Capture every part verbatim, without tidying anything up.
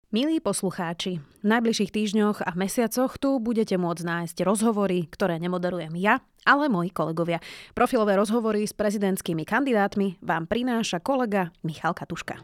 Milí poslucháči, v najbližších týždňoch a mesiacoch tu budete môcť nájsť rozhovory, ktoré nemoderujem ja, ale moji kolegovia. Profilové rozhovory s prezidentskými kandidátmi vám prináša kolega Michal Katuška.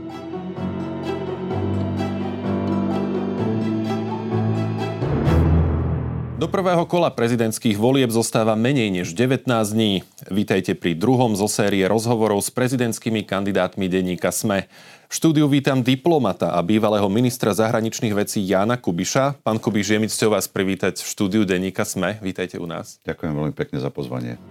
Do prvého kola prezidentských volieb zostáva menej než devätnásť dní. Vítajte pri druhom zo série rozhovorov s prezidentskými kandidátmi denníka SME. V štúdiu vítam diplomata a bývalého ministra zahraničných vecí Jána Kubiša. Pán Kubiš, je mi cťou vás privítať v štúdiu denníka SME. Vítajte u nás. Ďakujem veľmi pekne za pozvanie.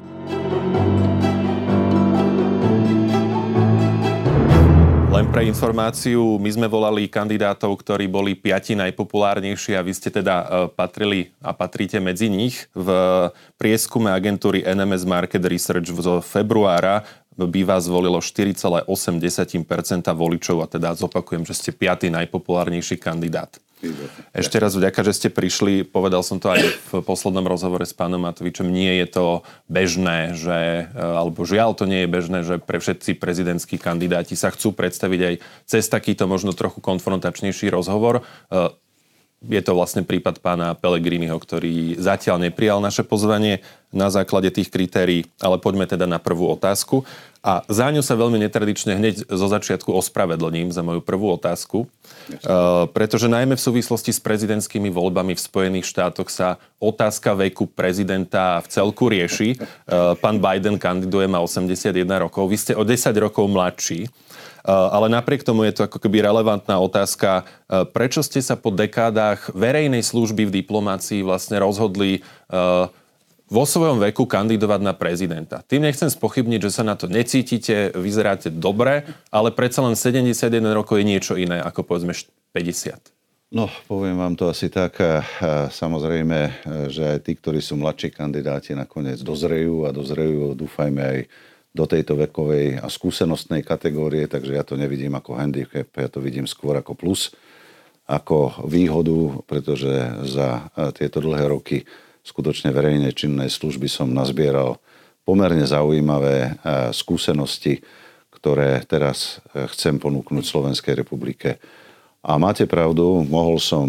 Len pre informáciu, my sme volali kandidátov, ktorí boli piati najpopulárnejší a vy ste teda patrili a patríte medzi nich. V prieskume agentúry en em es Market Research zo februára by vás volilo štyri celé osem percenta voličov a teda zopakujem, že ste piaty najpopulárnejší kandidát. Ešte raz vďaka, že ste prišli. Povedal som to aj v poslednom rozhovore s pánom Matovičom. Nie je to bežné, že, alebo žiaľ to nie je bežné, že pre všetci prezidentskí kandidáti sa chcú predstaviť aj cez takýto možno trochu konfrontačnejší rozhovor. Je to vlastne prípad pána Pellegriniho, ktorý zatiaľ neprijal naše pozvanie na základe tých kritérií, ale poďme teda na prvú otázku. A za ňu sa veľmi netradične hneď zo začiatku ospravedlním za moju prvú otázku, uh, pretože najmä v súvislosti s prezidentskými voľbami v Spojených štátoch sa otázka veku prezidenta v celku rieši. Uh, pán Biden kandiduje, má osemdesiatjeden rokov, vy ste o desať rokov mladší. Ale napriek tomu je to ako keby relevantná otázka. Prečo ste sa po dekádach verejnej služby v diplomácii vlastne rozhodli vo svojom veku kandidovať na prezidenta? Tým nechcem spochybniť, že sa na to necítite, vyzeráte dobre, ale predsa len sedemdesiatjeden rokov je niečo iné ako povedzme päťdesiat. No, poviem vám to asi tak. Samozrejme, že aj tí, ktorí sú mladší kandidáti, nakoniec dozrejú a dozrejú, dúfajme, aj do tejto vekovej a skúsenostnej kategórie, takže ja to nevidím ako handicap, ja to vidím skôr ako plus, ako výhodu, pretože za tieto dlhé roky skutočne verejnej činnej služby som nazbieral pomerne zaujímavé skúsenosti, ktoré teraz chcem ponúknuť Slovenskej republike. A máte pravdu, mohol som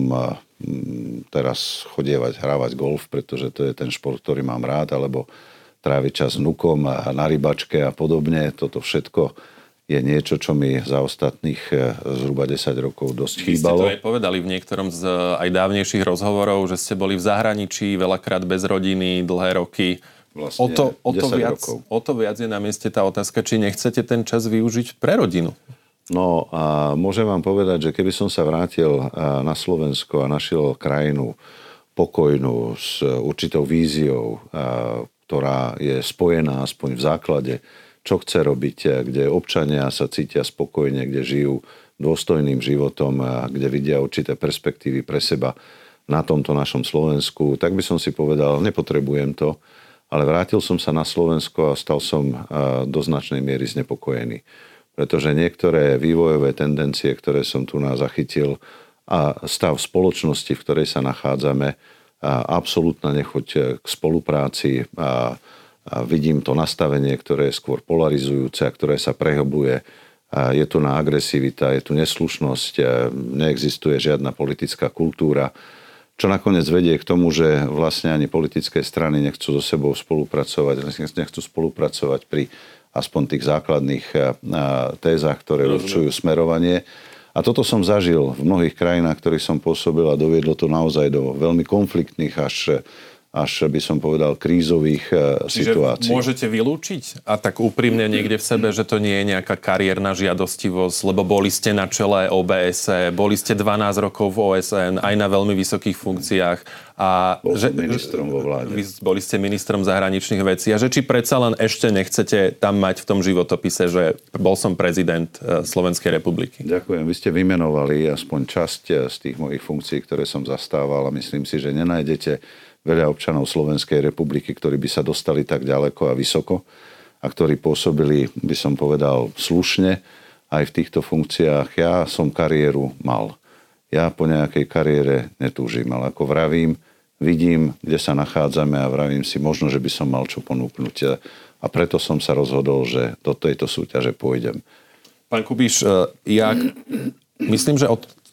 teraz chodievať, hrávať golf, pretože to je ten šport, ktorý mám rád, alebo tráviť čas s vnukom na rybačke a podobne. Toto všetko je niečo, čo mi za ostatných zhruba desať rokov dosť chýbalo. Vy ste to aj povedali v niektorom z aj dávnejších rozhovorov, že ste boli v zahraničí, veľakrát bez rodiny, dlhé roky. Vlastne o, to, o, to viac, rokov. o to viac je na mieste tá otázka, či nechcete ten čas využiť pre rodinu. No a môžem vám povedať, že keby som sa vrátil na Slovensko a našiel krajinu pokojnú s určitou víziou, ktorá je spojená aspoň v základe, čo chce robiť, kde občania sa cítia spokojne, kde žijú dôstojným životom a kde vidia určité perspektívy pre seba na tomto našom Slovensku, tak by som si povedal, nepotrebujem to, ale vrátil som sa na Slovensko a stal som do značnej miery znepokojený. Pretože niektoré vývojové tendencie, ktoré som tu nás zachytil a stav spoločnosti, v ktorej sa nachádzame, a absolútna nechuť k spolupráci a, a vidím to nastavenie, ktoré je skôr polarizujúce a ktoré sa prehlbuje. A je tu na agresivita, je tu neslušnosť, neexistuje žiadna politická kultúra, čo nakoniec vedie k tomu, že vlastne ani politické strany nechcú so sebou spolupracovať, nechcú spolupracovať pri aspoň tých základných tézach, ktoré určujú smerovanie. A toto som zažil v mnohých krajinách, ktorých som pôsobil a doviedlo to naozaj do veľmi konfliktných až, až by som povedal, krízových Čiže situácií. Môžete vylúčiť a tak úprimne niekde v sebe, že to nie je nejaká kariérna žiadostivosť, lebo boli ste na čele ó bé es é, boli ste dvanásť rokov v ó es en, aj na veľmi vysokých funkciách. A Bol že, som ministrom vo vláde. Vy boli ste ministrom zahraničných vecí. A že či predsa len ešte nechcete tam mať v tom životopise, že bol som prezident Slovenskej republiky? Ďakujem. Vy ste vymenovali aspoň časť z tých mojich funkcií, ktoré som zastával a myslím si, že nenájdete veľa občanov Slovenskej republiky, ktorí by sa dostali tak ďaleko a vysoko a ktorí pôsobili, by som povedal, slušne aj v týchto funkciách. Ja som kariéru mal. Ja po nejakej kariére netúžim, ale ako vravím, vidím, kde sa nachádzame a vravím si, možno, že by som mal čo ponúknuť. A preto som sa rozhodol, že do tejto súťaže pôjdem. Pán Kubiš, ja myslím, že od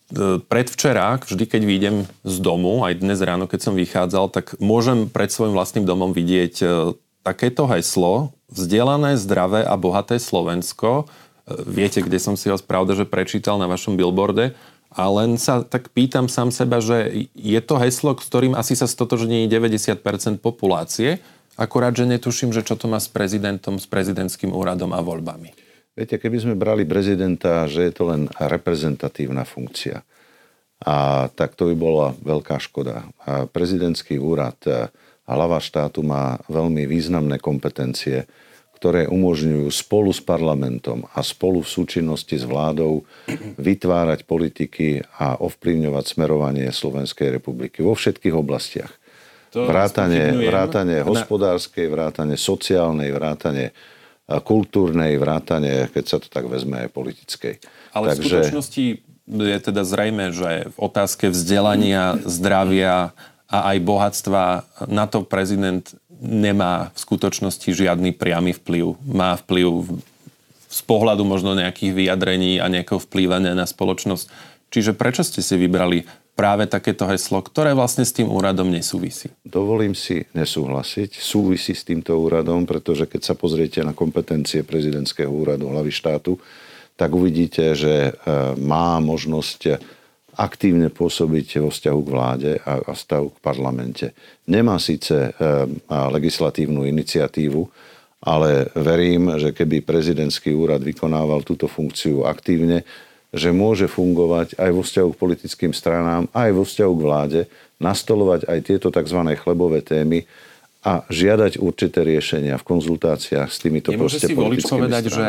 predvčera, vždy keď vyjdem z domu, aj dnes ráno, keď som vychádzal, tak môžem pred svojim vlastným domom vidieť takéto heslo: vzdelané, zdravé a bohaté Slovensko. Viete, kde som si ho pravda, že prečítal na vašom billboarde. A len sa tak pýtam sám seba, že je to heslo, s ktorým asi sa stotožní deväťdesiat percent populácie, akurát, že netuším, že čo to má s prezidentom, s prezidentským úradom a voľbami. Viete, keby sme brali prezidenta, že je to len reprezentatívna funkcia, a tak to by bola veľká škoda. A prezidentský úrad a hlava štátu má veľmi významné kompetencie, ktoré umožňujú spolu s parlamentom a spolu v súčinnosti s vládou vytvárať politiky a ovplyvňovať smerovanie Slovenskej republiky vo všetkých oblastiach. Vrátane, vrátane hospodárskej, vrátane sociálnej, vrátane kultúrnej, vrátane, keď sa to tak vezme, aj politickej. Ale Takže... v skutočnosti je teda zrejme, že v otázke vzdelania, zdravia a aj bohatstva na to prezident nemá v skutočnosti žiadny priamy vplyv. Má vplyv z pohľadu možno nejakých vyjadrení a nejakého vplývania na spoločnosť. Čiže prečo ste si vybrali práve takéto heslo, ktoré vlastne s tým úradom nesúvisí? Dovolím si nesúhlasiť. Súvisí s týmto úradom, pretože keď sa pozriete na kompetencie prezidentského úradu hlavy štátu, tak uvidíte, že má možnosť aktívne pôsobiť vo vzťahu k vláde a vzťahu k parlamente. Nemá síce legislatívnu iniciatívu, ale verím, že keby prezidentský úrad vykonával túto funkciu aktívne, že môže fungovať aj vo vzťahu k politickým stranám, aj vo vzťahu k vláde, nastolovať aj tieto tzv. Chlebové témy a žiadať určité riešenia v konzultáciách s týmito proste politickými stranami. Nemôže si volič povedať, že,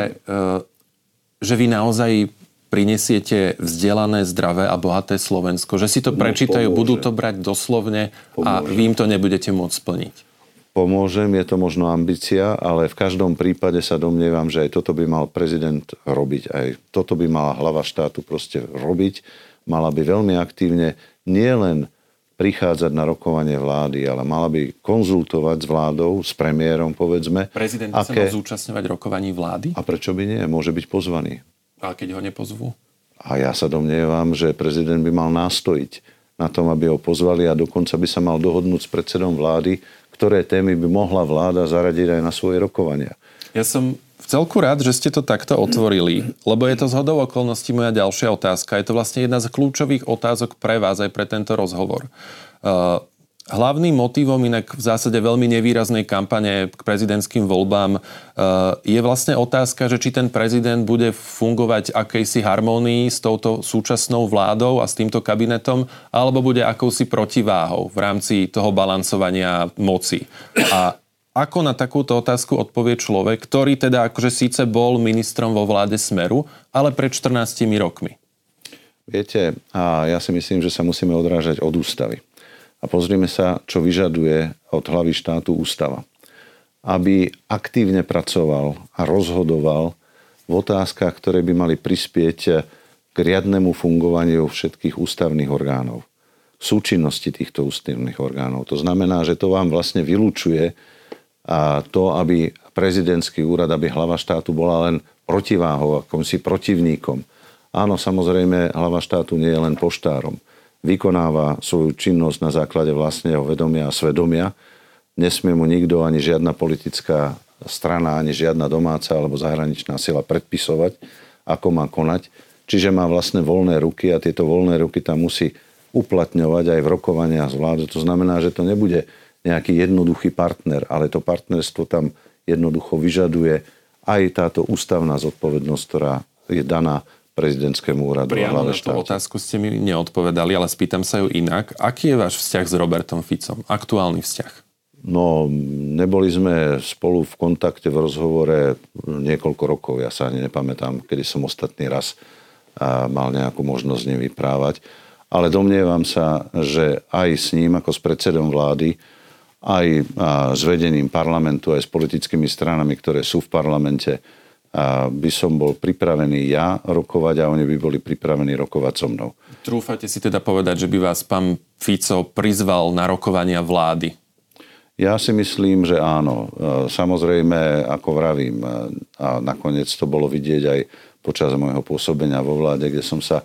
že vy naozaj prinesiete vzdelané, zdravé a bohaté Slovensko, že si to prečítajú, no, budú to brať doslovne pomôže. A vy im to nebudete môcť splniť? Pomôžem, je to možno ambícia, ale v každom prípade sa domnievam, že aj toto by mal prezident robiť. Aj toto by mala hlava štátu proste robiť. Mala by veľmi aktívne nielen prichádzať na rokovanie vlády, ale mala by konzultovať s vládou, s premiérom, povedzme. Prezident by aké... sa mal zúčastňovať rokovaní vlády? A prečo by nie? Môže byť pozvaný. A keď ho nepozvú? A ja sa domnievam, že prezident by mal nástojiť na tom, aby ho pozvali a dokonca by sa mal dohodnúť s predsedom vlády, ktoré témy by mohla vláda zaradiť aj na svoje rokovania. Ja som v celku rád, že ste to takto otvorili, lebo je to zhodou okolností moja ďalšia otázka. Je to vlastne jedna z kľúčových otázok pre vás aj pre tento rozhovor. Uh, Hlavným motívom inak v zásade veľmi nevýraznej kampane k prezidentským voľbám je vlastne otázka, že či ten prezident bude fungovať akejsi harmónii s touto súčasnou vládou a s týmto kabinetom, alebo bude akousi protiváhou v rámci toho balansovania moci. A ako na takúto otázku odpovie človek, ktorý teda akože síce bol ministrom vo vláde Smeru, ale pred štrnástimi rokmi? Viete, a ja si myslím, že sa musíme odrážať od ústavy. A pozrime sa, čo vyžaduje od hlavy štátu ústava. Aby aktívne pracoval a rozhodoval v otázkach, ktoré by mali prispieť k riadnemu fungovaniu všetkých ústavných orgánov. Súčinnosti týchto ústavných orgánov. To znamená, že to vám vlastne vylučuje to, aby prezidentský úrad, aby hlava štátu bola len protiváhou, akýmsi protivníkom. Áno, samozrejme, hlava štátu nie je len poštárom. Vykonáva svoju činnosť na základe vlastného vedomia a svedomia. Nesmie mu nikto, ani žiadna politická strana, ani žiadna domáca alebo zahraničná sila predpisovať, ako má konať. Čiže má vlastne voľné ruky a tieto voľné ruky tam musí uplatňovať aj v rokovaniach s vládou. To znamená, že to nebude nejaký jednoduchý partner, ale to partnerstvo tam jednoducho vyžaduje aj táto ústavná zodpovednosť, ktorá je daná prezidentskému úradu. Priamo na tú otázku ste mi neodpovedali, ale spýtam sa ju inak. Aký je váš vzťah s Robertom Ficom? Aktuálny vzťah? No, neboli sme spolu v kontakte, v rozhovore niekoľko rokov. Ja sa ani nepamätám, kedy som ostatný raz mal nejakú možnosť s ním vyprávať. Ale domnievam sa, že aj s ním, ako s predsedom vlády, aj s vedením parlamentu, aj s politickými stranami, ktoré sú v parlamente, a by som bol pripravený ja rokovať a oni by boli pripravení rokovať so mnou. Trúfate si teda povedať, že by vás pán Fico prizval na rokovania vlády? Ja si myslím, že áno. Samozrejme, ako vravím, a nakoniec to bolo vidieť aj počas môjho pôsobenia vo vláde, kde som sa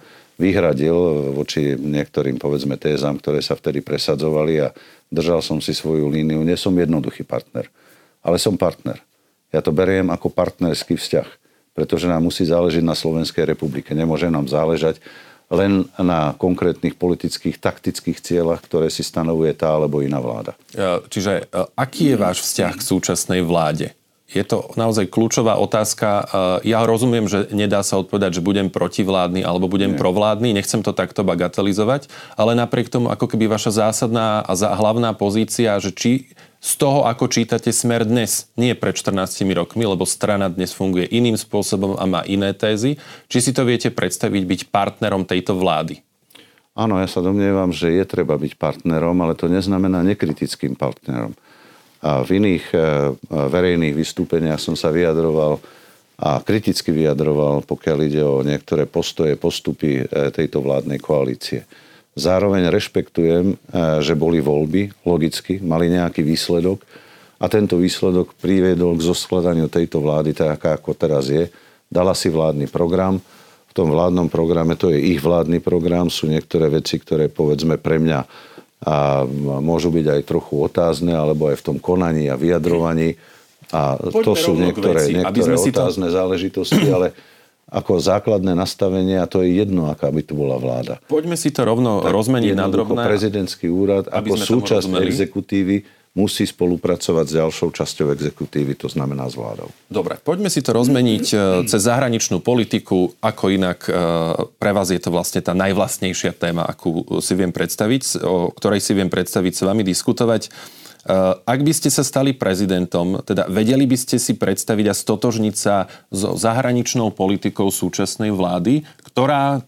vyhradil voči niektorým, povedzme, tézam, ktoré sa vtedy presadzovali a držal som si svoju líniu. Nie som jednoduchý partner, ale som partner. Ja to beriem ako partnerský vzťah, pretože nám musí záležiť na Slovenskej republike. Nemôže nám záležať len na konkrétnych politických, taktických cieľach, ktoré si stanovuje tá alebo iná vláda. Čiže aký je váš vzťah k súčasnej vláde? Je to naozaj kľúčová otázka. Ja rozumiem, že nedá sa odpovedať, že budem protivládny alebo budem Nie. provládny. Nechcem to takto bagatelizovať, ale napriek tomu, ako keby vaša zásadná a hlavná pozícia, že či z toho, ako čítate Smer dnes, nie pred štrnástimi rokmi, lebo strana dnes funguje iným spôsobom a má iné tézy, či si to viete predstaviť byť partnerom tejto vlády? Áno, ja sa domnievam, že je treba byť partnerom, ale to neznamená nekritickým partnerom. A v iných verejných vystúpeniach som sa vyjadroval a kriticky vyjadroval, pokiaľ ide o niektoré postoje, postupy tejto vládnej koalície. Zároveň rešpektujem, že boli voľby, logicky, mali nejaký výsledok a tento výsledok priviedol k zoskladaniu tejto vlády tak, ako teraz je. Dala si vládny program. V tom vládnom programe, to je ich vládny program, sú niektoré veci, ktoré povedzme pre mňa a môžu byť aj trochu otázne, alebo aj v tom konaní a vyjadrovaní. A Poďme to sú niektoré, veci, niektoré otázne to... záležitosti, ale ako základné nastavenie, a to je jedno, aká by tu bola vláda. Poďme si to rovno tak rozmeniť na drobné. Prezidentský úrad ako súčasť exekutívy musí spolupracovať s ďalšou časťou exekutívy, to znamená s vládou. Dobre, poďme si to rozmeniť cez zahraničnú politiku, ako inak pre vás je to vlastne tá najvlastnejšia téma, akú si viem predstaviť, o ktorej si viem predstaviť s vami diskutovať. Ak by ste sa stali prezidentom, teda vedeli by ste si predstaviť a stotožniť sa so zahraničnou politikou súčasnej vlády, ktorá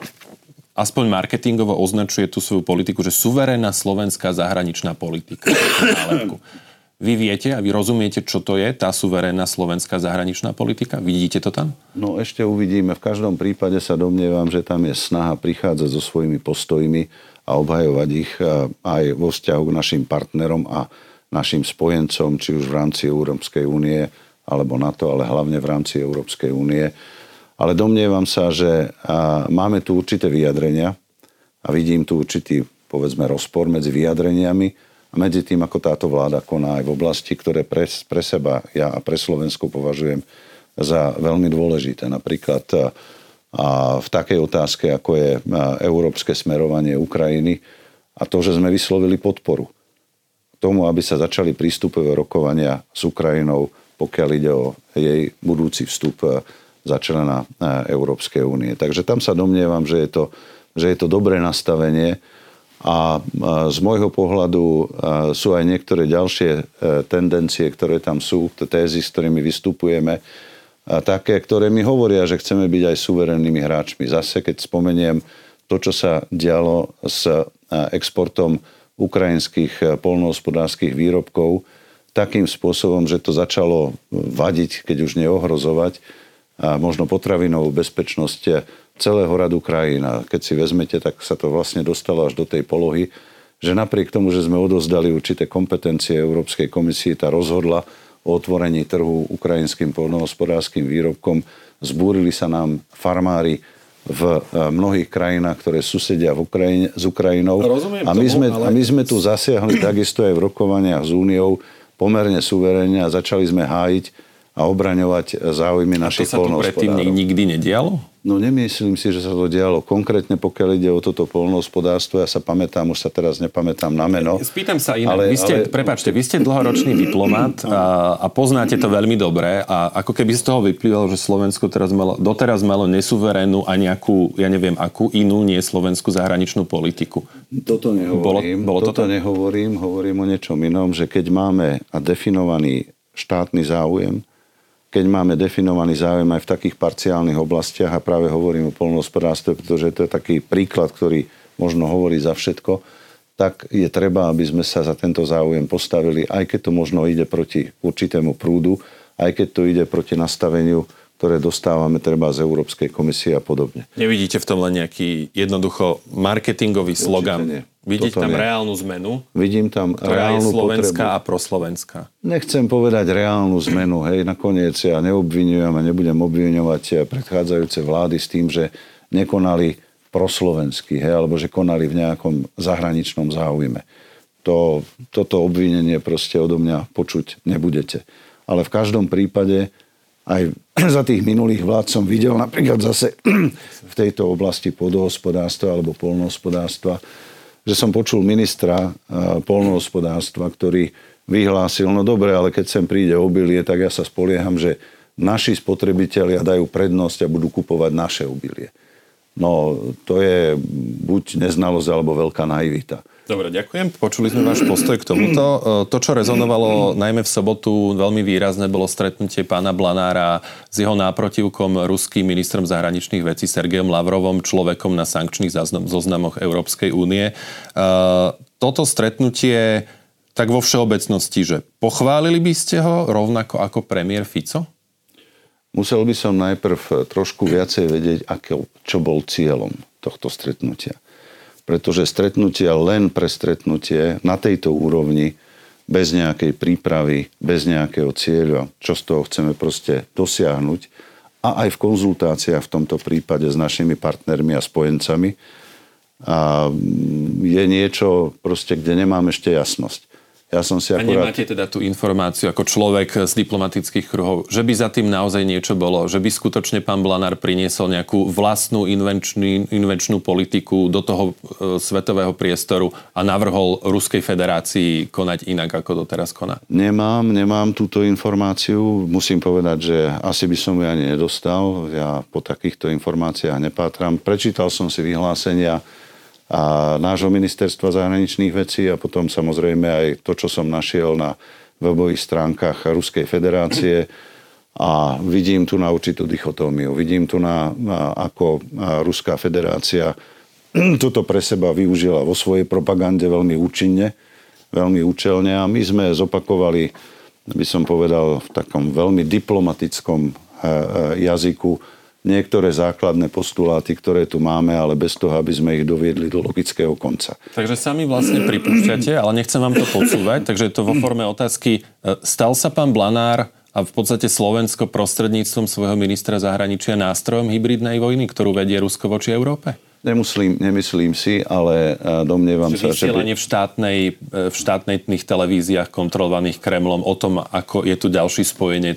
aspoň marketingovo označuje tú svoju politiku, že suverénna slovenská zahraničná politika. Vy viete a vy rozumiete, čo to je tá suverénna slovenská zahraničná politika? Vidíte to tam? No ešte uvidíme. V každom prípade sa domnievam, že tam je snaha prichádzať so svojimi postojmi a obhajovať ich aj vo vzťahu k našim partnerom a našim spojencom, či už v rámci Európskej únie alebo NATO, ale hlavne v rámci Európskej únie. Ale domnievam sa, že máme tu určité vyjadrenia a vidím tu určitý, povedzme, rozpor medzi vyjadreniami a medzi tým, ako táto vláda koná aj v oblasti, ktoré pre, pre seba ja a pre Slovensko považujem za veľmi dôležité. Napríklad a v takej otázke, ako je európske smerovanie Ukrajiny a to, že sme vyslovili podporu tomu, aby sa začali prístupové rokovania s Ukrajinou, pokiaľ ide o jej budúci vstup za člena Európskej únie. Takže tam sa domnievam, že je to, že je to dobré nastavenie a z môjho pohľadu sú aj niektoré ďalšie tendencie, ktoré tam sú, tézy, s ktorými vystupujeme, také, ktoré mi hovoria, že chceme byť aj suverennými hráčmi. Zase, keď spomeniem to, čo sa dialo s exportom ukrajinských poľnohospodárskych výrobkov, takým spôsobom, že to začalo vadiť, keď už neohrozovať, a možno potravinovú bezpečnosť celého radu krajín. A keď si vezmete, tak sa to vlastne dostalo až do tej polohy, že napriek tomu, že sme odozdali určité kompetencie Európskej komisii, tá rozhodla o otvorení trhu ukrajinským poľnohospodárskym výrobkom. Zbúrili sa nám farmári v mnohých krajinách, ktoré susedia v Ukrajine, s Ukrajinou. A my, tomu, sme, ale... a my sme tu zasiahli takisto aj v rokovaniach s Úniou pomerne suverénne a začali sme hájiť a obraňovať záujmy našich poľnohospodárov. A to sa tu predtým nikdy nedialo? No nemyslím si, že sa to dialo. Konkrétne pokiaľ ide o toto poľnohospodárstvo, ja sa pamätám, už sa teraz nepamätám na meno. Spýtam sa inak. Ale, vy ste, ale... prepáčte, vy ste dlhoročný diplomat a, a poznáte to veľmi dobre a ako keby z toho vyplývalo, že Slovensko teraz malo, doteraz malo nesuverénnu a nejakú, ja neviem, akú inú, nie slovenskú zahraničnú politiku. Toto nehovorím. Bolo, bolo toto, toto nehovorím, hovorím o niečom inom, že keď máme definovaný štátny záujem, keď máme definovaný záujem aj v takých parciálnych oblastiach a práve hovorím o poľnohospodárstve, pretože to je taký príklad, ktorý možno hovorí za všetko, tak je treba, aby sme sa za tento záujem postavili, aj keď to možno ide proti určitému prúdu, aj keď to ide proti nastaveniu, ktoré dostávame treba z Európskej komisie a podobne. Nevidíte v tom len nejaký jednoducho marketingový slogan? Vidíte tam nie. Reálnu zmenu? Vidím tam ktorá reálnu je slovenská potrebu. A proslovenská. Nechcem povedať reálnu zmenu. Hej, nakoniec ja neobviňujem a nebudem obviňovať predchádzajúce vlády s tým, že nekonali proslovenskí, hej, alebo že konali v nejakom zahraničnom záujme. To, toto obvinenie proste odo mňa počuť nebudete. Ale v každom prípade aj za tých minulých vlád som videl napríklad zase v tejto oblasti pôdohospodárstva alebo poľnohospodárstva, že som počul ministra poľnohospodárstva, ktorý vyhlásil, no dobre, ale keď sem príde obilie, tak ja sa spolieham, že naši spotrebitelia dajú prednosť a budú kupovať naše obilie. No, to je buď neznalosť, alebo veľká naivita. Dobre, ďakujem. Počuli sme váš postoj k tomuto. To, čo rezonovalo najmä v sobotu veľmi výrazne, bolo stretnutie pána Blanára s jeho náprotivkom, ruským ministrom zahraničných vecí Sergejom Lavrovom, človekom na sankčných zoznamoch Európskej únie. Toto stretnutie, tak vo všeobecnosti, že pochválili by ste ho rovnako ako premiér Fico? Musel by som najprv trošku viacej vedieť, ako, čo bol cieľom tohto stretnutia. Pretože stretnutia len pre stretnutie na tejto úrovni, bez nejakej prípravy, bez nejakého cieľa, čo z toho chceme proste dosiahnuť, a aj v konzultáciách v tomto prípade s našimi partnermi a spojencami, a je niečo proste, kde nemám ešte jasnosť. Ja som si akurát... A nemáte teda tú informáciu ako človek z diplomatických kruhov, že by za tým naozaj niečo bolo? Že by skutočne pán Blanár priniesol nejakú vlastnú invenčnú, invenčnú politiku do toho e, svetového priestoru a navrhol Ruskej federácii konať inak, ako doteraz koná? Nemám, nemám túto informáciu. Musím povedať, že asi by som ju ani nedostal. Ja po takýchto informáciách nepátram. Prečítal som si vyhlásenia a nášho ministerstva zahraničných vecí a potom samozrejme aj to, čo som našiel na webových stránkach Ruskej federácie a vidím tu na určitú dichotómiu. Vidím tu na, na ako Ruská federácia toto pre seba využila vo svojej propagande veľmi účinne, veľmi účelne a my sme zopakovali, by som povedal, v takom veľmi diplomatickom jazyku niektoré základné postuláty, ktoré tu máme, ale bez toho, aby sme ich doviedli do logického konca. Takže sami vlastne pripúšťate, ale nechcem vám to podsúvať, takže je to vo forme otázky. Stal sa pán Blanár a v podstate Slovensko prostredníctvom svojho ministra zahraničia nástrojom hybridnej vojny, ktorú vedie Rusko voči Európe? Nemusím, nemyslím si, ale domnievam sa, že... Vysielanie v štátnej, v štátnych televíziách kontrolovaných Kremlom o tom, ako je tu ďalší spojenec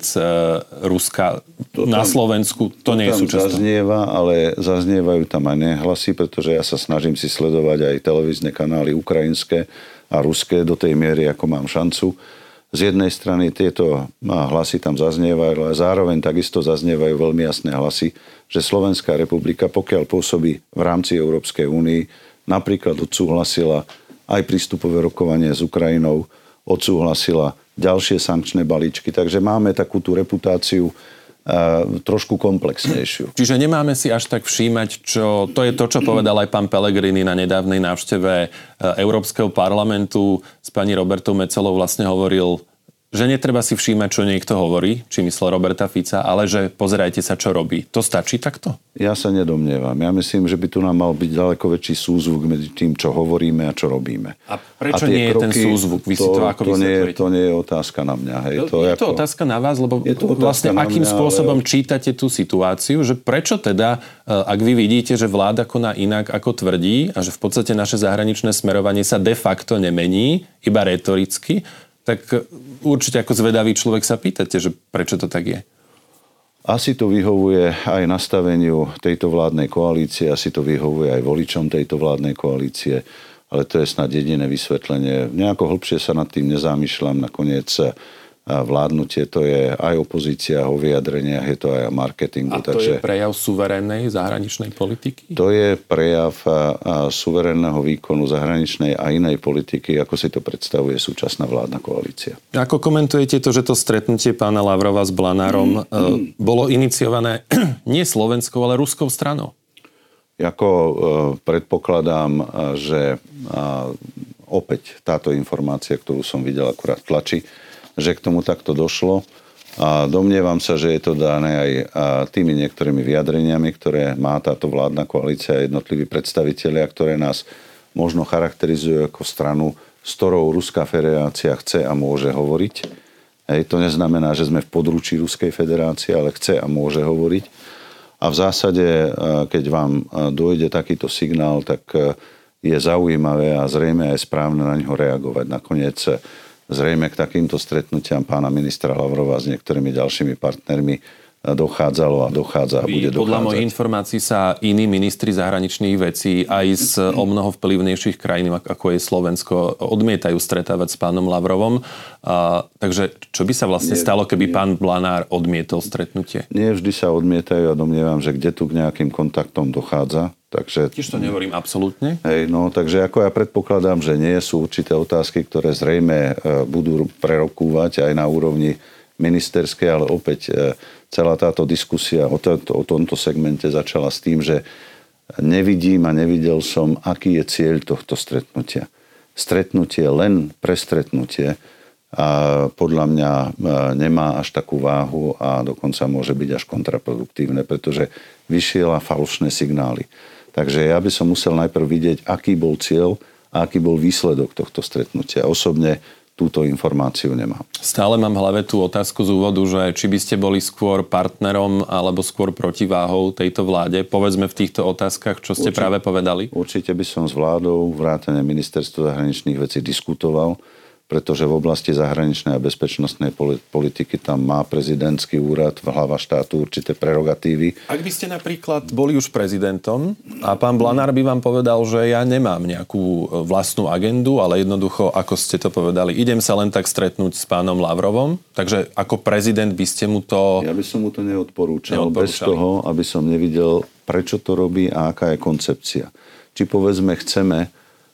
Ruska to na tam, Slovensku, to, to nie je súčasťou. Zaznieva, ale zaznievajú tam aj nehlasy, pretože ja sa snažím si sledovať aj televízne kanály ukrajinské a ruské do tej miery, ako mám šancu. Z jednej strany tieto hlasy tam zaznievajú, ale zároveň takisto zaznievajú veľmi jasné hlasy, že Slovenská republika, pokiaľ pôsobí v rámci Európskej únii, napríklad odsúhlasila aj prístupové rokovanie s Ukrajinou, odsúhlasila ďalšie sankčné balíčky. Takže máme takú tú reputáciu trošku komplexnejšiu. Čiže nemáme si až tak všímať, čo... To je to, čo povedal aj pán Pellegrini na nedávnej návšteve Európskeho parlamentu. S pani Robertou Metzolou vlastne hovoril, že netreba si všímať, čo niekto hovorí, či myslel Roberta Fica, ale že pozerajte sa, čo robí. To stačí takto? Ja sa nedomnievam. Ja myslím, že by tu nám mal byť ďaleko väčší súzvuk medzi tým, čo hovoríme a čo robíme. A prečo a nie je ten súzvuk? Vy to, si to ako to, nie, to nie je otázka na mňa. Hej. To, je to ako... otázka na vás, lebo vlastne akým mňa, spôsobom ale... čítate tú situáciu, že prečo teda, ak vy vidíte, že vláda koná inak, ako tvrdí, a že v podstate naše zahraničné smerovanie sa de facto nemení, iba retoricky, tak určite ako zvedavý človek sa pýtate, že prečo to tak je. Asi to vyhovuje aj nastaveniu tejto vládnej koalície, asi to vyhovuje aj voličom tejto vládnej koalície, ale to je snad jediné vysvetlenie. Nejako hlbšie sa nad tým nezamýšľam, nakoniec vládnutie to je aj opozícia o vyjadreniach, je to aj o marketingu. A to takže... je prejav suverénnej zahraničnej politiky? To je prejav suverénneho výkonu zahraničnej a inej politiky, ako si to predstavuje súčasná vládna koalícia. Ako komentujete to, že to stretnutie pána Lavrova s Blanárom mm. bolo iniciované nie slovenskou, ale ruskou stranou? Ako predpokladám, že opäť táto informácia, ktorú som videl akurát v tlači, že k tomu takto došlo. A domnievam sa, že je to dané aj tými niektorými vyjadreniami, ktoré má táto vládna koalícia a jednotliví predstavitelia, ktoré nás možno charakterizujú ako stranu, s ktorou Ruská federácia chce a môže hovoriť. Hej, to neznamená, že sme v područí Ruskej federácie, ale chce a môže hovoriť. A v zásade, keď vám dojde takýto signál, tak je zaujímavé a zrejme aj správne na ňo reagovať. Nakoniec zrejme k takýmto stretnutiam pána ministra Lavrova s niektorými ďalšími partnermi dochádzalo a dochádza a bude dochádzať. Podľa mojich informácií sa iní ministri zahraničných vecí aj z o mnoho vplyvnejších krajín, ako je Slovensko, odmietajú stretávať s pánom Lavrovom. A, takže čo by sa vlastne nie, stalo, keby nie. pán Blanár odmietol stretnutie? Nie vždy sa odmietajú a domnievam, že kde tu k nejakým kontaktom dochádza. Takže, tiež to nehovorím absolútne. Hej, no, takže ako ja predpokladám, že nie sú určité otázky, ktoré zrejme budú prerokúvať aj na úrovni ministerskej, ale opäť celá táto diskusia o, to, o tomto segmente začala s tým, že nevidím a nevidel som, aký je cieľ tohto stretnutia. Stretnutie len pre stretnutie a podľa mňa nemá až takú váhu a dokonca môže byť až kontraproduktívne, pretože vysiela falošné signály. Takže ja by som musel najprv vidieť, aký bol cieľ a aký bol výsledok tohto stretnutia. Osobne túto informáciu nemám. Stále mám v hlave tú otázku z úvodu, že či by ste boli skôr partnerom alebo skôr protiváhou tejto vláde. Povedzme v týchto otázkach, čo ste určite, práve povedali. Určite by som s vládou vrátane ministerstva zahraničných vecí diskutoval, pretože v oblasti zahraničnej a bezpečnostnej politiky tam má prezidentský úrad, hlava štátu určité prerogatívy. Ak by ste napríklad boli už prezidentom a pán Blanár by vám povedal, že ja nemám nejakú vlastnú agendu, ale jednoducho, ako ste to povedali, idem sa len tak stretnúť s pánom Lavrovom, takže ako prezident by ste mu to... Ja by som mu to neodporúčal, bez toho, aby som nevidel, prečo to robí a aká je koncepcia. Či povedzme chceme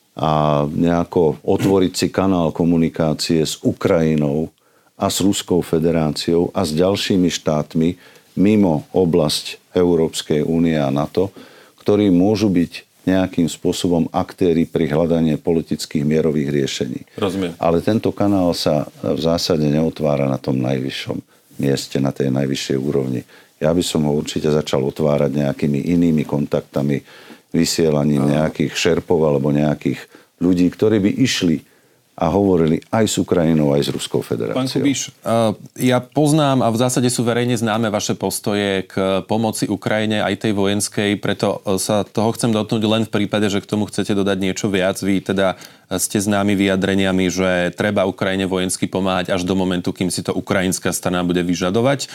a nejako otvoriť si kanál komunikácie s Ukrajinou a s Ruskou federáciou a s ďalšími štátmi mimo oblasť Európskej únie a NATO, ktorí môžu byť nejakým spôsobom aktéri pri hľadaní politických mierových riešení. Rozumiem. Ale tento kanál sa v zásade neotvára na tom najvyššom mieste, na tej najvyššej úrovni. Ja by som ho určite začal otvárať nejakými inými kontaktami, vysielaním nejakých šerpov alebo nejakých ľudí, ktorí by išli a hovorili aj s Ukrajinou, aj s Ruskou federáciou. Pán Kubiš, ja poznám a v zásade sú verejne známe vaše postoje k pomoci Ukrajine, aj tej vojenskej, preto sa toho chcem dotknúť len v prípade, že k tomu chcete dodať niečo viac. Vy teda ste známi vyjadreniami, že treba Ukrajine vojensky pomáhať až do momentu, kým si to ukrajinská strana bude vyžadovať.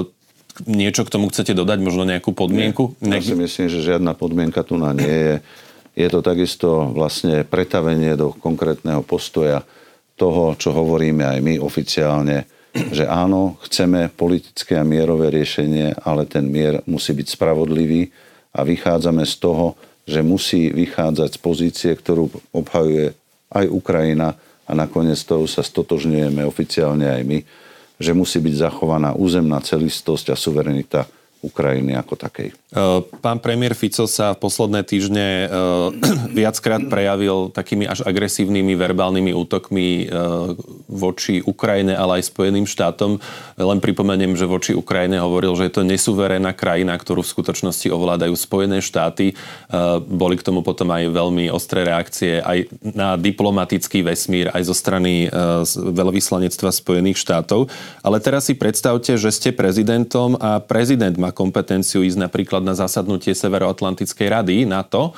Niečo k tomu chcete dodať? Možno nejakú podmienku? Nie. Ja si myslím, že žiadna podmienka tu na nie je. Je to takisto vlastne pretavenie do konkrétneho postoja toho, čo hovoríme aj my oficiálne, že áno, chceme politické a mierové riešenie, ale ten mier musí byť spravodlivý a vychádzame z toho, že musí vychádzať z pozície, ktorú obhajuje aj Ukrajina a nakoniec toho sa stotožňujeme oficiálne aj my, že musí byť zachovaná územná celistosť a suverenita Ukrajiny ako takej. Pán premiér Fico sa v posledné týždne viackrát prejavil takými až agresívnymi verbálnymi útokmi voči Ukrajine, ale aj Spojeným štátom. Len pripomeniem, že voči Ukrajine hovoril, že je to nesuverénna krajina, ktorú v skutočnosti ovládajú Spojené štáty. Boli k tomu potom aj veľmi ostré reakcie aj na diplomatický vesmír, aj zo strany veľvyslanectva Spojených štátov. Ale teraz si predstavte, že ste prezidentom a prezident má kompetenciu ísť napríklad na zasadnutie Severoatlantickej rady NATO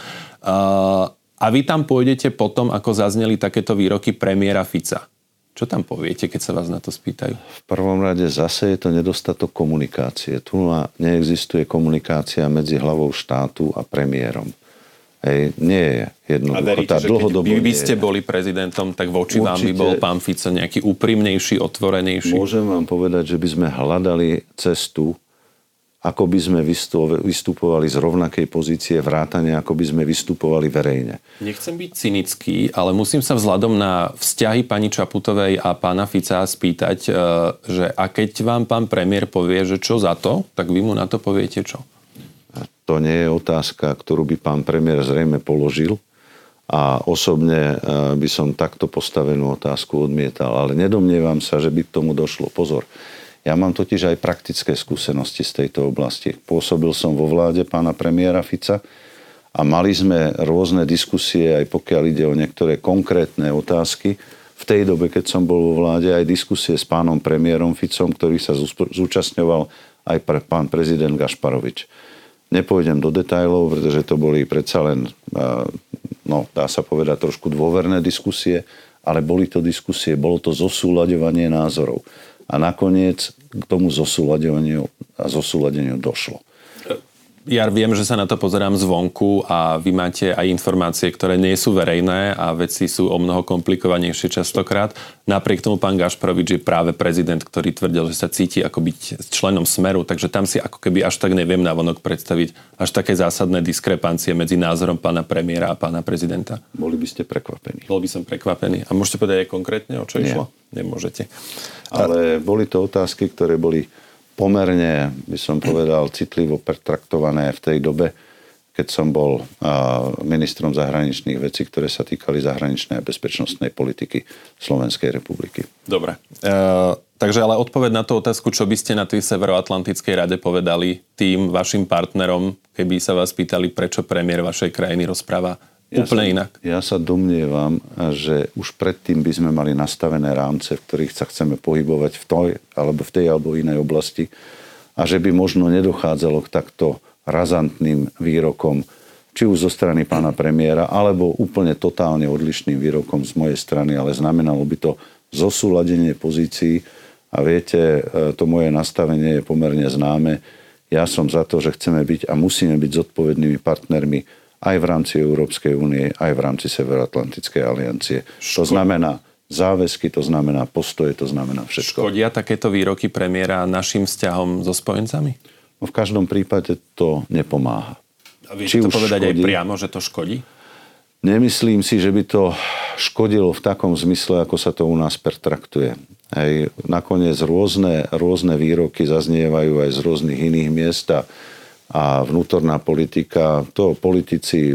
a vy tam pôjdete potom, ako zazneli takéto výroky premiéra Fica. Čo tam poviete, keď sa vás na to spýtajú? V prvom rade zase je to nedostatok komunikácie. Tu neexistuje komunikácia medzi hlavou štátu a premiérom. Hej, nie je jednoducho. A veríte, že keď vy by ste boli prezidentom, tak voči určite, vám by bol pán Fico nejaký úprimnejší, otvorenejší? Môžem vám povedať, že by sme hľadali cestu, ako by sme vystupovali z rovnakej pozície vrátane, ako by sme vystupovali verejne. Nechcem byť cynický, ale musím sa vzhľadom na vzťahy pani Čaputovej a pána Fica spýtať, že a keď vám pán premiér povie, že čo za to, tak vy mu na to poviete čo? To nie je otázka, ktorú by pán premiér zrejme položil a osobne by som takto postavenú otázku odmietal, ale nedomnievam sa, že by k tomu došlo. Pozor. Ja mám totiž aj praktické skúsenosti z tejto oblasti. Pôsobil som vo vláde pána premiéra Fica a mali sme rôzne diskusie, aj pokiaľ ide o niektoré konkrétne otázky. V tej dobe, keď som bol vo vláde, aj diskusie s pánom premiérom Ficom, ktorý sa zúčastňoval aj pre pán prezident Gašparovič. Nepôjdem do detailov, pretože to boli predsa len, no dá sa povedať, trošku dôverné diskusie, ale boli to diskusie, bolo to zosúľaďovanie názorov. A nakoniec k tomu zosúľaďovaniu a zosúľadeniu došlo. Ja viem, že sa na to pozerám zvonku a vy máte aj informácie, ktoré nie sú verejné a veci sú o mnoho komplikovanejšie častokrát. Napriek tomu pán Gašparovič je práve prezident, ktorý tvrdil, že sa cíti ako byť členom Smeru, takže tam si ako keby až tak neviem navonok predstaviť až také zásadné diskrepancie medzi názorom pána premiéra a pána prezidenta. Boli by ste prekvapení. Bol by som prekvapený. A môžete povedať aj konkrétne, o čo išlo? Nie. Nemôžete. Ale boli to otázky, ktoré boli pomerne, by som povedal, citlivo pertraktované v tej dobe, keď som bol ministrom zahraničných vecí, ktoré sa týkali zahraničnej a bezpečnostnej politiky Slovenskej republiky. Dobre. E, takže ale odpoveď na tú otázku, čo by ste na tej Severoatlantickej rade povedali tým vašim partnerom, keby sa vás pýtali, prečo premiér vašej krajiny rozpráva Ja úplne sa, inak. Ja sa domnievam, že už predtým by sme mali nastavené rámce, v ktorých sa chceme pohybovať v tej alebo v tej alebo inej oblasti a že by možno nedochádzalo k takto razantným výrokom, či už zo strany pána premiéra, alebo úplne totálne odlišným výrokom z mojej strany, ale znamenalo by to zosúladenie pozícií a viete, to moje nastavenie je pomerne známe. Ja som za to, že chceme byť a musíme byť zodpovednými partnermi aj v rámci Európskej únie, aj v rámci Severoatlantickej aliancie. To znamená záväzky, to znamená postoje, to znamená všetko. Škodia takéto výroky premiéra našim vzťahom so spojencami? No v každom prípade to nepomáha. A viete to povedať škodí, aj priamo, že to škodí? Nemyslím si, že by to škodilo v takom zmysle, ako sa to u nás pertraktuje. Hej, nakoniec rôzne, rôzne výroky zaznievajú aj z rôznych iných miest a A vnútorná politika, to politici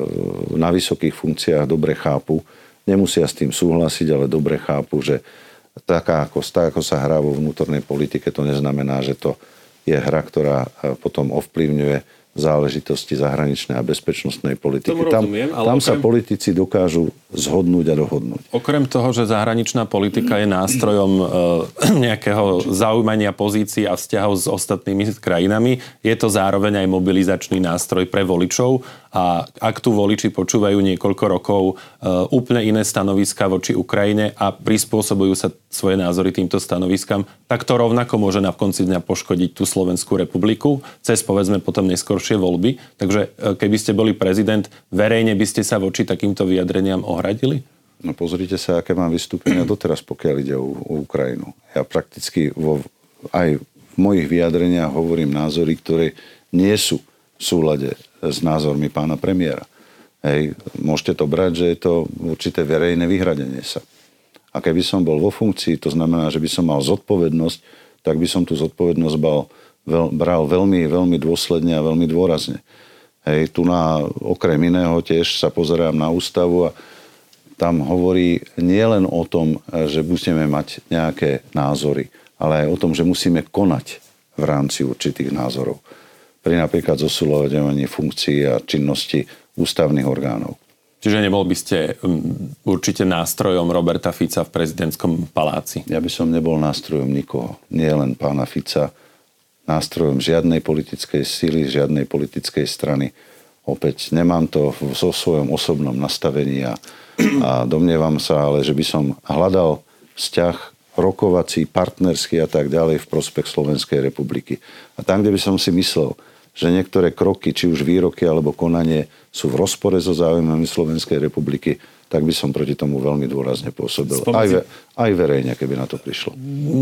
na vysokých funkciách dobre chápu. Nemusia s tým súhlasiť, ale dobre chápu, že taká ako, tak, ako sa hrá vo vnútornej politike, to neznamená, že to je hra, ktorá potom ovplyvňuje záležitosti zahraničnej a bezpečnostnej politiky. Tam, rozumiem, ale tam okrem... sa politici dokážu zhodnúť a dohodnúť. Okrem toho, že zahraničná politika je nástrojom e, nejakého zaujímania pozícií a vzťahov s ostatnými krajinami, je to zároveň aj mobilizačný nástroj pre voličov. A ak tu voliči počúvajú niekoľko rokov e, úplne iné stanoviská voči Ukrajine a prispôsobujú sa svoje názory týmto stanoviskám, tak to rovnako môže na konci dňa poškodiť tú Slovenskú republiku cez, povedzme, potom neskôršie voľby. Takže e, keby ste boli prezident, verejne by ste sa voči takýmto vyjadreniam ohradili? No pozrite sa, aké mám vystúpenia doteraz, pokiaľ ide o, o Ukrajinu. Ja prakticky vo, aj v mojich vyjadreniach hovorím názory, ktoré nie sú v súlade s názormi pána premiéra. Hej, môžete to brať, že je to určité verejné vyhradenie sa. A keby som bol vo funkcii, to znamená, že by som mal zodpovednosť, tak by som tú zodpovednosť bral, veľ, bral veľmi, veľmi dôsledne a veľmi dôrazne. Hej, tu na, okrem iného tiež sa pozerám na ústavu a tam hovorí nielen o tom, že budeme mať nejaké názory, ale aj o tom, že musíme konať v rámci určitých názorov. Pri napríklad zosúľaďovaní funkcií a činnosti ústavných orgánov. Čiže nebol by ste určite nástrojom Roberta Fica v prezidentskom paláci? Ja by som nebol nástrojom nikoho. Nie len pána Fica. Nástrojom žiadnej politickej síly, žiadnej politickej strany. Opäť nemám to vo svojom osobnom nastavení a, a domnievam sa, ale že by som hľadal vzťah rokovací, partnerský a tak ďalej v prospech Slovenskej republiky. A tam, kde by som si myslel, že niektoré kroky, či už výroky alebo konanie sú v rozpore so záujmami Slovenskej republiky, tak by som proti tomu veľmi dôrazne pôsobil. Spomedzi... Aj, ve, aj verejne, keby na to prišlo.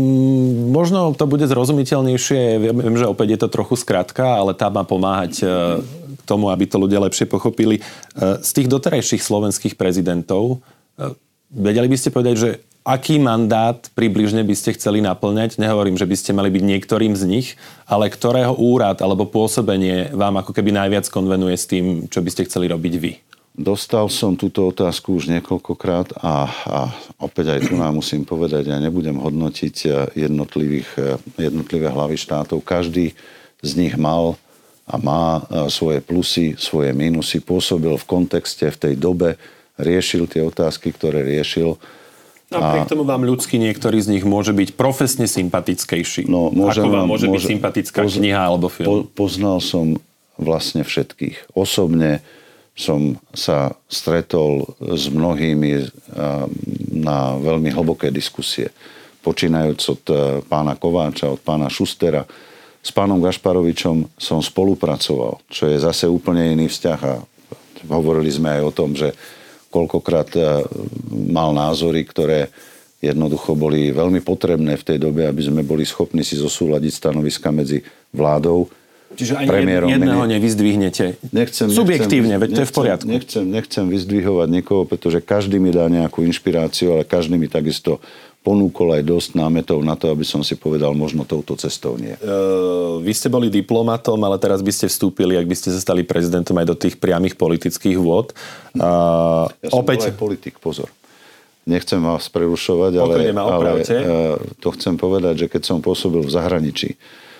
Mm, možno to bude zrozumiteľnejšie. Viem, že opäť je to trochu skratka, ale tá má pomáhať k tomu, aby to ľudia lepšie pochopili. Z tých doterajších slovenských prezidentov vedeli by ste povedať, že aký mandát približne by ste chceli naplňať? Nehovorím, že by ste mali byť niektorým z nich, ale ktorého úrad alebo pôsobenie vám ako keby najviac konvenuje s tým, čo by ste chceli robiť vy? Dostal som túto otázku už niekoľkokrát a, a opäť aj tu nám musím povedať, ja nebudem hodnotiť jednotlivých, jednotlivé hlavy štátov. Každý z nich mal a má svoje plusy, svoje mínusy, pôsobil v kontexte, v tej dobe, riešil tie otázky, ktoré riešil. Napriek tomu vám ľudský niektorý z nich môže byť profesne sympatickejší. No, môžem ako vám vám, môže, môže byť môže, sympatická poz, kniha alebo film? Po, poznal som vlastne všetkých. Osobne som sa stretol s mnohými na veľmi hlboké diskusie. Počínajúc od pána Kováča, od pána Šustera. S pánom Gašparovičom som spolupracoval, čo je zase úplne iný vzťah. A hovorili sme aj o tom, že koľkokrát mal názory, ktoré jednoducho boli veľmi potrebné v tej dobe, aby sme boli schopní si zosúladiť stanoviska medzi vládou. Čiže ani jedného nevyzdvihnete nechcem, subjektívne, veď to je v poriadku. Nechcem, nechcem vyzdvihovať niekoho, pretože každý mi dá nejakú inšpiráciu, ale každý mi takisto ponúkol aj dosť námetov na to, aby som si povedal, možno touto cestou nie. Uh, vy ste boli diplomatom, ale teraz by ste vstúpili, ak by ste sa stali prezidentom, aj do tých priamych politických vôd. Uh, ja som opäť... bol aj politik, pozor. Nechcem vás prerušovať, ale, ale uh, to chcem povedať, že keď som pôsobil v zahraničí,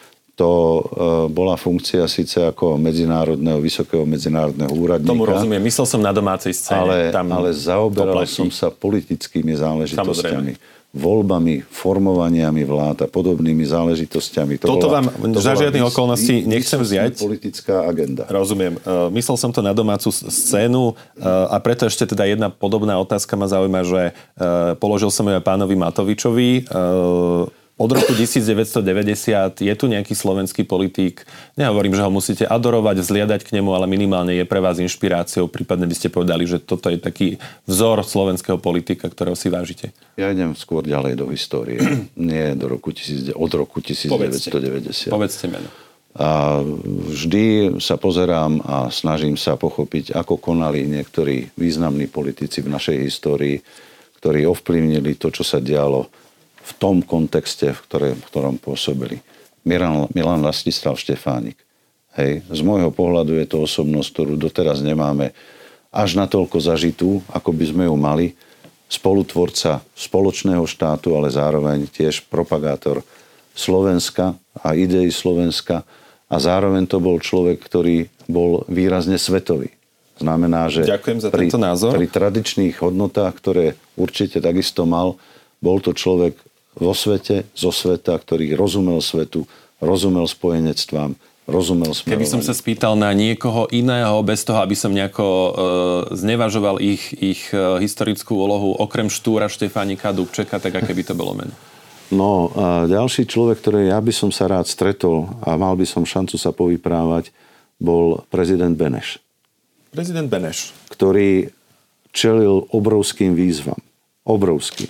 to uh, bola funkcia síce ako medzinárodného, vysokého medzinárodného úradníka. Tomu rozumiem. Myslel som na domácej scéne. Ale, Tam ale zaoberal som sa politickými záležitosťami. Samozrejme. Voľbami, formovaniami vlád a podobnými záležitosťami. To Toto bola, vám to za žiadnych okolností nechcem vziať. Politická agenda. Rozumiem. Uh, myslel som to na domácu scénu uh, a preto ešte teda jedna podobná otázka ma zaujíma, že uh, položil som ju aj pánovi Matovičovi. Uh, Od roku devätnásťstodeväťdesiat je tu nejaký slovenský politík. Nehovorím, že ho musíte adorovať, vzliadať k nemu, ale minimálne je pre vás inšpiráciou. Prípadne by ste povedali, že toto je taký vzor slovenského politika, ktorého si vážite. Ja idem skôr ďalej do histórie. Nie do roku tisíc, od roku devätnásťstodeväťdesiat. Povedzte, povedzte meno. A vždy sa pozerám a snažím sa pochopiť, ako konali niektorí významní politici v našej histórii, ktorí ovplyvnili to, čo sa dialo v tom kontexte, v, ktoré, v ktorom pôsobili. Milan, Milan Rastislav Štefánik. Hej. Z môjho pohľadu je to osobnosť, ktorú doteraz nemáme až natoľko zažitú, ako by sme ju mali. Spolutvorca spoločného štátu, ale zároveň tiež propagátor Slovenska a idei Slovenska. A zároveň to bol človek, ktorý bol výrazne svetový. Znamená, že Ďakujem za pri, tento názor. pri tradičných hodnotách, ktoré určite takisto mal, bol to človek vo svete, zo sveta, ktorý rozumel svetu, rozumel spojenectvám, rozumel smerovaniu. Keby som sa spýtal na niekoho iného, bez toho, aby som nejako e, znevažoval ich, ich e, historickú úlohu, okrem Štúra, Štefánika, Dubčeka, tak aké by to bolo meno? No a ďalší človek, ktorý ja by som sa rád stretol a mal by som šancu sa povyprávať, bol prezident Beneš. Prezident Beneš. Ktorý čelil obrovským výzvam. Obrovským.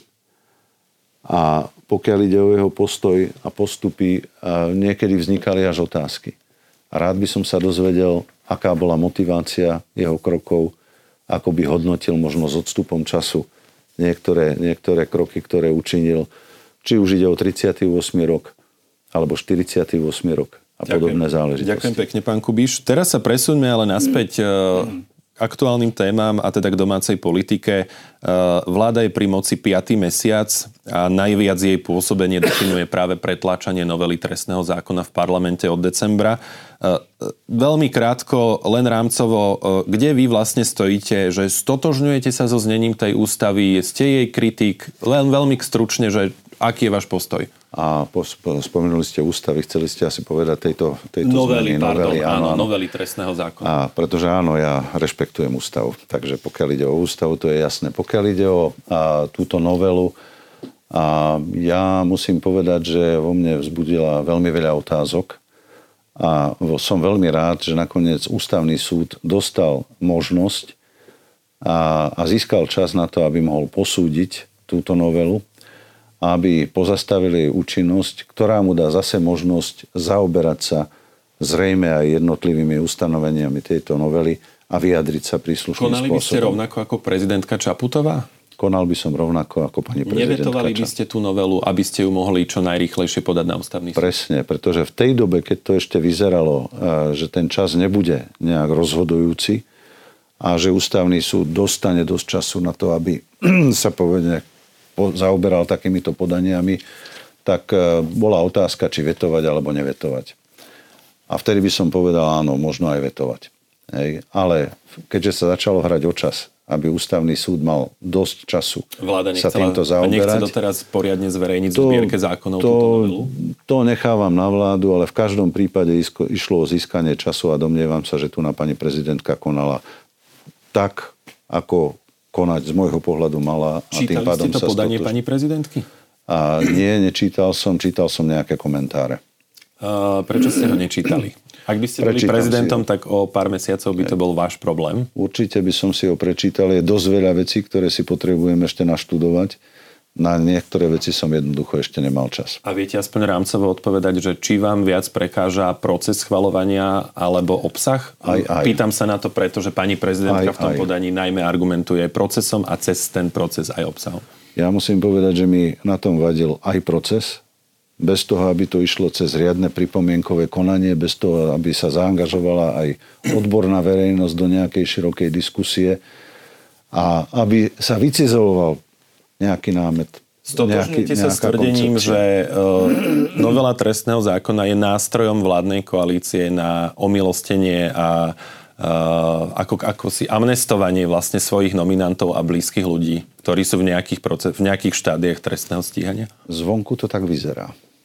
A pokiaľ ide o jeho postoj a postupy, niekedy vznikali až otázky. A rád by som sa dozvedel, aká bola motivácia jeho krokov, ako by hodnotil možno s odstupom času niektoré, niektoré kroky, ktoré učinil. Či už ide o tridsiaty ôsmy rok, alebo štyridsiaty ôsmy rok a Ďakujem. Podobné záležitosti. Ďakujem pekne, pán Kubiš. Teraz sa presuňme ale naspäť aktuálnym témam a teda k domácej politike. Vláda je pri moci piaty mesiac a najviac jej pôsobenie definuje práve pretláčanie novely trestného zákona v parlamente od decembra. Veľmi krátko, len rámcovo, kde vy vlastne stojíte, že stotožňujete sa so znením tej ústavy, ste jej kritik, len veľmi stručne, že aký je váš postoj? A spomenuli ste ústavy, chceli ste asi povedať tejto, tejto novely, zmeny. Pardon, novely, áno, áno, novely trestného zákona. A pretože áno, ja rešpektujem ústav. Takže pokiaľ ide o ústavu, to je jasné. Pokiaľ ide o a, túto novelu, a ja musím povedať, že vo mne vzbudila veľmi veľa otázok. A som veľmi rád, že nakoniec ústavný súd dostal možnosť a, a získal čas na to, aby mohol posúdiť túto novelu, aby pozastavili účinnosť, ktorá mu dá zase možnosť zaoberať sa zrejme aj jednotlivými ustanoveniami tejto novely a vyjadriť sa príslušným spôsobom. Konali by ste rovnako ako prezidentka Čaputová? Konal by som rovnako ako pani prezidentka. Nevetovali by ste tú novelu, aby ste ju mohli čo najrýchlejšie podať na ústavný súd? Presne, pretože v tej dobe, keď to ešte vyzeralo, že ten čas nebude nejak rozhodujúci a že ústavný súd dostane dosť času na to, aby sa povedne zaoberal takýmito podaniami, tak bola otázka, či vetovať alebo nevetovať. A vtedy by som povedal áno, možno aj vetovať. Hej. Ale keďže sa začalo hrať o čas aby ústavný súd mal dosť času Vláda sa týmto zaoberať. Nechce doteraz poriadne zverejniť to, v zbierke zákonov to, túto novelu? To nechávam na vládu, ale v každom prípade isko, išlo o získanie času a domnievam sa, že tu na pani prezidentka konala tak, ako konať z môjho pohľadu mala. A Čítali tým pádom ste to sa podanie stotož... pani prezidentky? A nie, nečítal som, čítal som nejaké komentáre. Uh, prečo ste ho nečítali? Ak by ste boli Prečítam prezidentom, tak o pár mesiacov by to bol váš problém. Určite by som si ho prečítal. Je dosť veľa vecí, ktoré si potrebujem ešte naštudovať. Na niektoré veci som jednoducho ešte nemal čas. A viete aspoň rámcovo odpovedať, že či vám viac prekáža proces schvaľovania alebo obsah? Aj, aj. Pýtam sa na to preto, že pani prezidentka Aj, v tom aj. podaní najmä argumentuje procesom a cez ten proces aj obsahom. Ja musím povedať, že mi na tom vadil aj proces, bez toho, aby to išlo cez riadne pripomienkové konanie, bez toho, aby sa zaangažovala aj odborná verejnosť do nejakej širokej diskusie a aby sa vycizeloval nejaký námet. Stotožnite sa s tvrdením, že uh, novela trestného zákona je nástrojom vládnej koalície na omilostenie a uh, ako, ako si amnestovanie vlastne svojich nominantov a blízkych ľudí, ktorí sú v nejakých, proces, v nejakých štádiách trestného stíhania? Zvonku to tak vyzerá.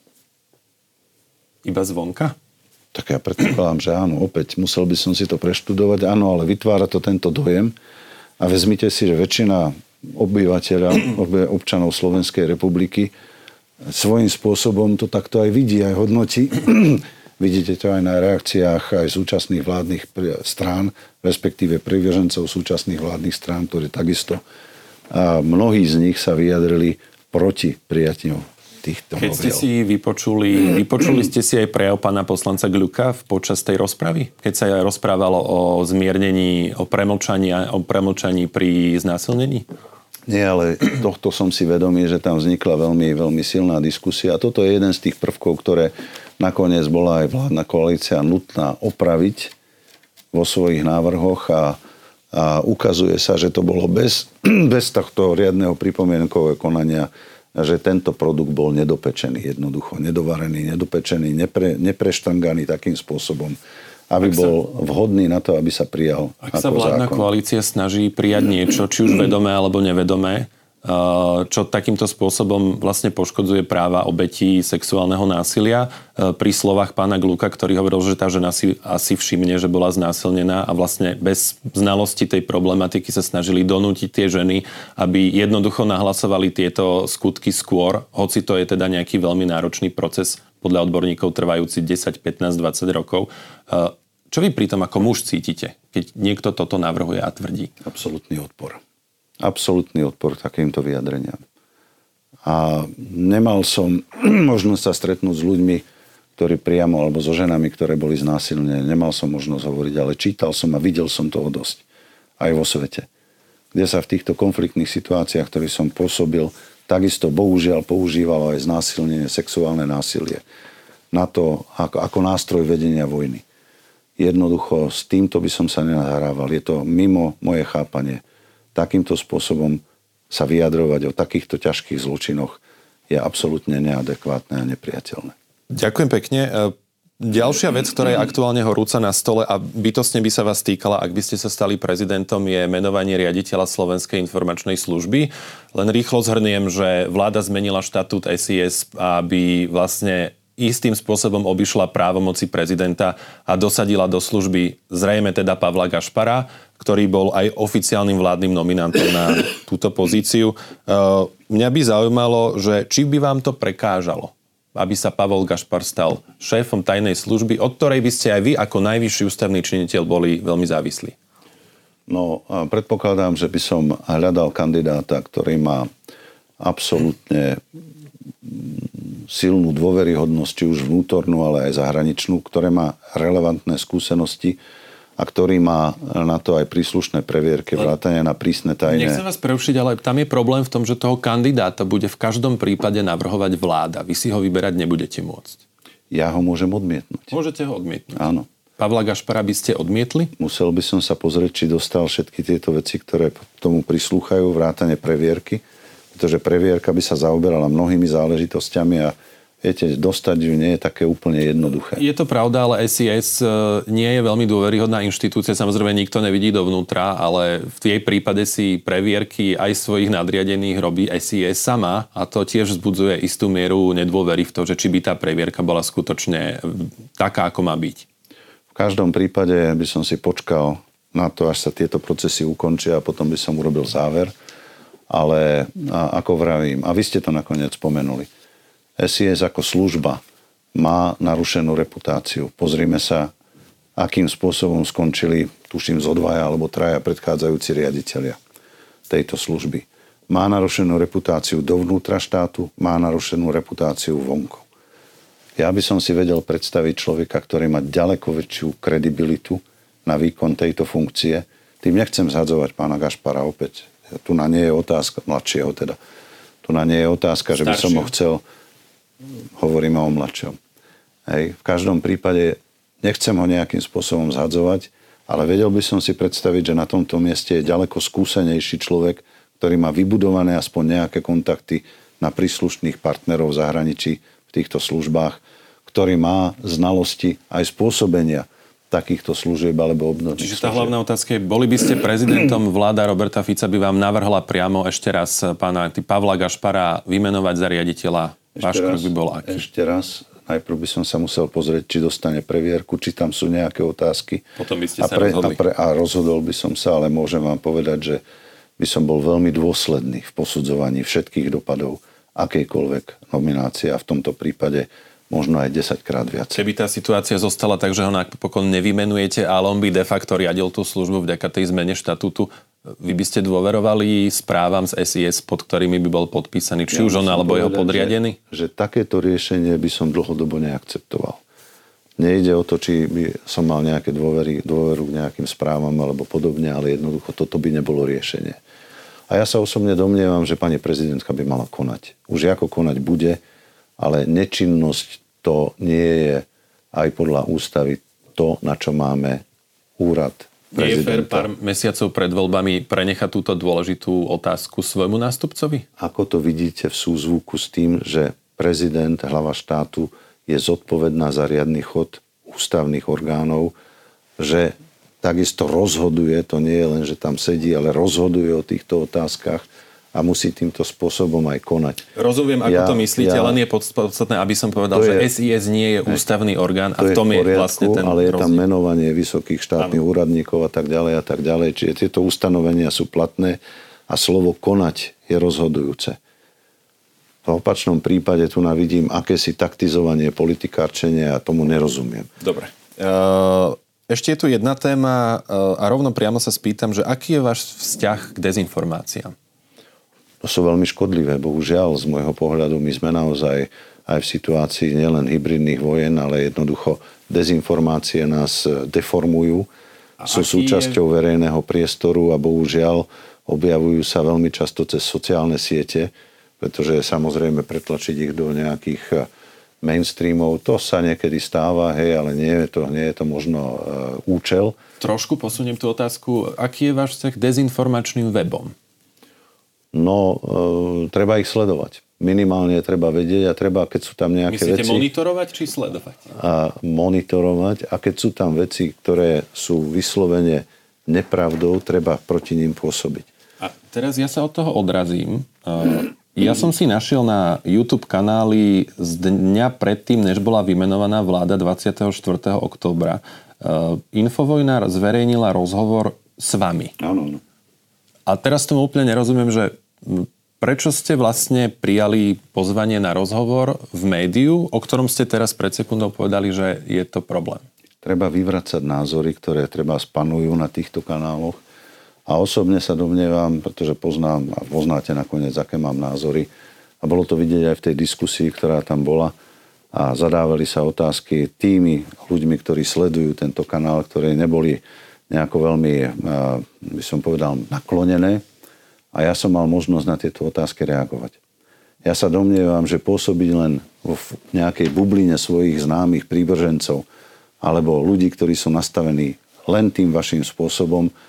Iba zvonka? Tak ja predpokladám, že áno. Opäť musel by som si to preštudovať. Áno, ale vytvára to tento dojem. A vezmite si, že väčšina obyvateľa, občanov Slovenskej republiky svojím spôsobom to takto aj vidí, aj hodnotí. Vidíte to aj na reakciách aj súčasných vládnych strán, respektíve privržencov súčasných vládnych strán, ktorí takisto a mnohí z nich sa vyjadrili proti prijatiu týchto Keď novel. ste si vypočuli, vypočuli ste si aj prejav pána poslanca Gľuka počas tej rozpravy? Keď sa rozprávalo o zmiernení, o premlčaní, o premlčaní pri znásilnení? Nie, ale tohto som si vedomý, že tam vznikla veľmi, veľmi silná diskusia. A toto je jeden z tých prvkov, ktoré nakoniec bola aj vládna koalícia nutná opraviť vo svojich návrhoch a, a ukazuje sa, že to bolo bez, bez tohto riadneho pripomienkového konania, že tento produkt bol nedopečený, jednoducho nedovarený, nedopečený, nepre, nepreštrnganý takým spôsobom, aby ak bol sa, vhodný na to, aby sa prijal ak ako sa vládna zákon. Koalícia snaží prijať niečo, či už vedomé alebo nevedomé, čo takýmto spôsobom vlastne poškodzuje práva obetí sexuálneho násilia. Pri slovách pána Gľuka, ktorý hovoril, že tá žena si asi všimne, že bola znásilnená a vlastne bez znalosti tej problematiky sa snažili donútiť tie ženy, aby jednoducho nahlasovali tieto skutky skôr, hoci to je teda nejaký veľmi náročný proces, podľa odborníkov trvajúci desať, pätnásť, dvadsať rokov. Čo vy pri tom ako muž cítite, keď niekto toto navrhuje a tvrdí? Absolutný odpor. Absolutný odpor k takýmto vyjadreniam. A nemal som možnosť sa stretnúť s ľuďmi, ktorí priamo, alebo so ženami, ktoré boli znásilnené. Nemal som možnosť hovoriť, ale čítal som a videl som toho dosť. Aj vo svete. Kde sa v týchto konfliktných situáciách, ktorých som pôsobil, takisto bohužiaľ používalo aj znásilnenie, sexuálne násilie. Na to ako, ako nástroj vedenia vojny. Jednoducho s týmto by som sa nenahrával. Je to mimo moje chápanie. Takýmto spôsobom sa vyjadrovať o takýchto ťažkých zločinoch je absolútne neadekvátne a nepriateľné. Ďakujem pekne. Ďalšia vec, ktorá je aktuálne horúca na stole a bytostne by sa vás týkala, ak by ste sa stali prezidentom, je menovanie riaditeľa Slovenskej informačnej služby. Len rýchlo zhrniem, že vláda zmenila štatút es í es, aby vlastne istým spôsobom obišla právomoci prezidenta a dosadila do služby zrejme teda Pavla Gašpara, ktorý bol aj oficiálnym vládnym nominantom na túto pozíciu. Mňa by zaujímalo, že či by vám to prekážalo, aby sa Pavol Gašpar stal šéfom tajnej služby, od ktorej by ste aj vy ako najvyšší ústavný činiteľ boli veľmi závislí. No, predpokladám, že by som hľadal kandidáta, ktorý má absolútne silnú dôveryhodnosť, či už vnútornú, ale aj zahraničnú, ktoré má relevantné skúsenosti a ktorý má na to aj príslušné previerky, vrátane na prísne tajné. Nechcem vás prerušiť, ale tam je problém v tom, že toho kandidáta bude v každom prípade navrhovať vláda. Vy si ho vyberať nebudete môcť. Ja ho môžem odmietnúť. Môžete ho odmietnúť. Áno. Pavla Gašpara by ste odmietli? Musel by som sa pozrieť, či dostal všetky tieto veci, ktoré tomu prislúchajú, vrátane previerky, pretože previerka by sa zaoberala mnohými záležitosťami a viete, dostať ju nie je také úplne jednoduché. Je to pravda, ale es í es nie je veľmi dôveryhodná inštitúcia. Samozrejme, nikto nevidí dovnútra, ale v jej prípade si previerky aj svojich nadriadených robí es í es sama a to tiež vzbudzuje istú mieru nedôvery v to, že či by tá previerka bola skutočne taká, ako má byť. V každom prípade by som si počkal na to, až sa tieto procesy ukončia a potom by som urobil záver. Ale a, ako vravím, a vy ste to nakoniec spomenuli, es í es ako služba má narušenú reputáciu. Pozrime sa, akým spôsobom skončili, tuším, zo dvaja alebo traja predchádzajúci riaditelia tejto služby. Má narušenú reputáciu dovnútra štátu, má narušenú reputáciu vonku. Ja by som si vedel predstaviť človeka, ktorý má ďaleko väčšiu kredibilitu na výkon tejto funkcie. Tým nechcem zhadzovať pána Gašpara opäť. Tu na nie je otázka, mladšieho teda. Tu na nie je otázka, že by som ho chcel, hovoríme o mladšom. Hej. V každom prípade nechcem ho nejakým spôsobom zhadzovať, ale vedel by som si predstaviť, že na tomto mieste je ďaleko skúsenejší človek, ktorý má vybudované aspoň nejaké kontakty na príslušných partnerov v zahraničí v týchto službách, ktorý má znalosti aj spôsobenia takýchto služieb alebo obdobných. Čiže tá hlavná otázka je, boli by ste prezidentom, vláda Roberta Fica by vám navrhla priamo ešte raz pána Pavla Gašpara vymenovať za riaditeľa? Váš krok by bol aký? Ešte raz. Najprv by som sa musel pozrieť, či dostane previerku, či tam sú nejaké otázky. Potom by ste a sa pre, rozhodli. A, pre, a rozhodol by som sa, ale môžem vám povedať, že by som bol veľmi dôsledný v posudzovaní všetkých dopadov akejkoľvek nominácie a v tomto prípade možno aj desaťkrát viac. Keby tá situácia zostala tak, že ho napokon nevymenujete, ale on by de facto riadil tú službu vďaka tej zmene štatútu, vy by ste dôverovali správam z es í es, pod ktorými by bol podpísaný, či ja už on alebo jeho podriadený? Že, že takéto riešenie by som dlhodobo neakceptoval. Nejde o to, či by som mal nejaké dôvery, dôveru k nejakým správam alebo podobne, ale jednoducho toto by nebolo riešenie. A ja sa osobne domnievam, že pani prezidentka by mala konať. Už ako konať bude, ale nečinnosť to nie je aj podľa ústavy to, na čo máme úrad prezidenta. Nie je fér pár mesiacov pred voľbami prenechať túto dôležitú otázku svojmu nástupcovi? Ako to vidíte v súzvuku s tým, že prezident, hlava štátu je zodpovedná za riadny chod ústavných orgánov, že takisto rozhoduje, to nie je len, že tam sedí, ale rozhoduje o týchto otázkach a musí týmto spôsobom aj konať. Rozumiem, ako ja, to myslíte, ja, len je podstatné, aby som povedal, že je, es í es nie je ústavný orgán a v tom je, poriadku, je vlastne ten ale je rozdiel. tam menovanie vysokých štátnych ano. úradníkov a tak ďalej a tak ďalej. Čiže tieto ustanovenia sú platné a slovo konať je rozhodujúce. V opačnom prípade tu navidím akési taktizovanie, politikárčenie a tomu nerozumiem. Dobre. Uh... Ešte je tu jedna téma a rovno priamo sa spýtam, že aký je váš vzťah k dezinformáciám? To sú veľmi škodlivé. Bohužiaľ, z môjho pohľadu my sme naozaj aj v situácii nielen hybridných vojen, ale jednoducho dezinformácie nás deformujú. A sú súčasťou je... verejného priestoru a bohužiaľ objavujú sa veľmi často cez sociálne siete, pretože samozrejme pretlačiť ich do nejakých mainstreamov, to sa niekedy stáva, hej, ale nie je to, nie je to možno uh, účel. Trošku posuniem tú otázku. Aký je váš vzťah k dezinformačným webom? No, uh, treba ich sledovať. Minimálne treba vedieť a treba, keď sú tam nejaké Myslíte veci... Myslíte monitorovať či sledovať? A monitorovať a keď sú tam veci, ktoré sú vyslovene nepravdou, treba proti ním pôsobiť. A teraz ja sa od toho odrazím. Uh, Ja som si našiel na YouTube kanáli z dňa predtým, než bola vymenovaná vláda dvadsiateho štvrtého októbra. Infovojna zverejnila rozhovor s vami. Áno, áno. A teraz tomu úplne nerozumiem, že prečo ste vlastne prijali pozvanie na rozhovor v médiu, o ktorom ste teraz pred sekundou povedali, že je to problém? Treba vyvracať názory, ktoré treba spanujú na týchto kanáloch. A osobne sa domnievam, pretože poznám a poznáte nakoniec, aké mám názory. A bolo to vidieť aj v tej diskusii, ktorá tam bola. A zadávali sa otázky tými ľuďmi, ktorí sledujú tento kanál, ktoré neboli nejako veľmi, by som povedal, naklonené. A ja som mal možnosť na tieto otázky reagovať. Ja sa domnievam, že pôsobiť len v nejakej bubline svojich známych prívržencov alebo ľudí, ktorí sú nastavení len tým vašim spôsobom,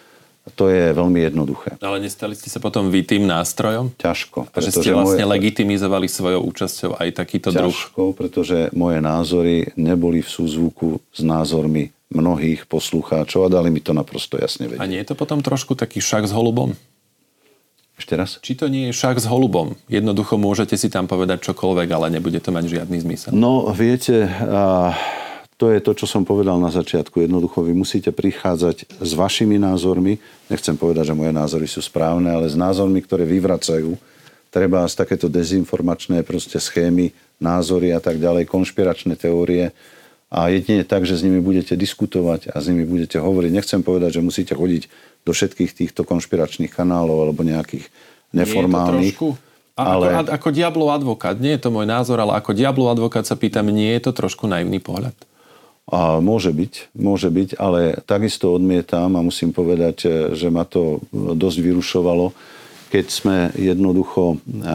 To je veľmi jednoduché. Ale nestali ste sa potom vy tým nástrojom? Ťažko. A že ste vlastne moje... legitimizovali svojou účasťou aj takýto Ťažko, druh? Ťažko, pretože moje názory neboli v súzvuku s názormi mnohých poslucháčov a dali mi to naprosto jasne vedieť. A nie je to potom trošku taký šach s holubom? Ešte raz? Či to nie je šach s holubom? Jednoducho môžete si tam povedať čokoľvek, ale nebude to mať žiadny zmysel. No, viete... A... To je to, čo som povedal na začiatku. Jednoducho, vy musíte prichádzať s vašimi názormi. Nechcem povedať, že moje názory sú správne, ale s názormi, ktoré vyvracajú. Treba z takéto dezinformačné proste schémy, názory a tak ďalej, konšpiračné teórie. A jedine tak, že s nimi budete diskutovať a s nimi budete hovoriť. Nechcem povedať, že musíte chodiť do všetkých týchto konšpiračných kanálov alebo nejakých neformálnych. Nie je to trošku? A ale... ako, ako diablov advokát, nie je to môj názor, ale ako diablov advokát sa pýtam, nie je to trošku naivný pohľad? A môže byť, môže byť, ale takisto odmietam a musím povedať, že ma to dosť vyrušovalo, keď sme jednoducho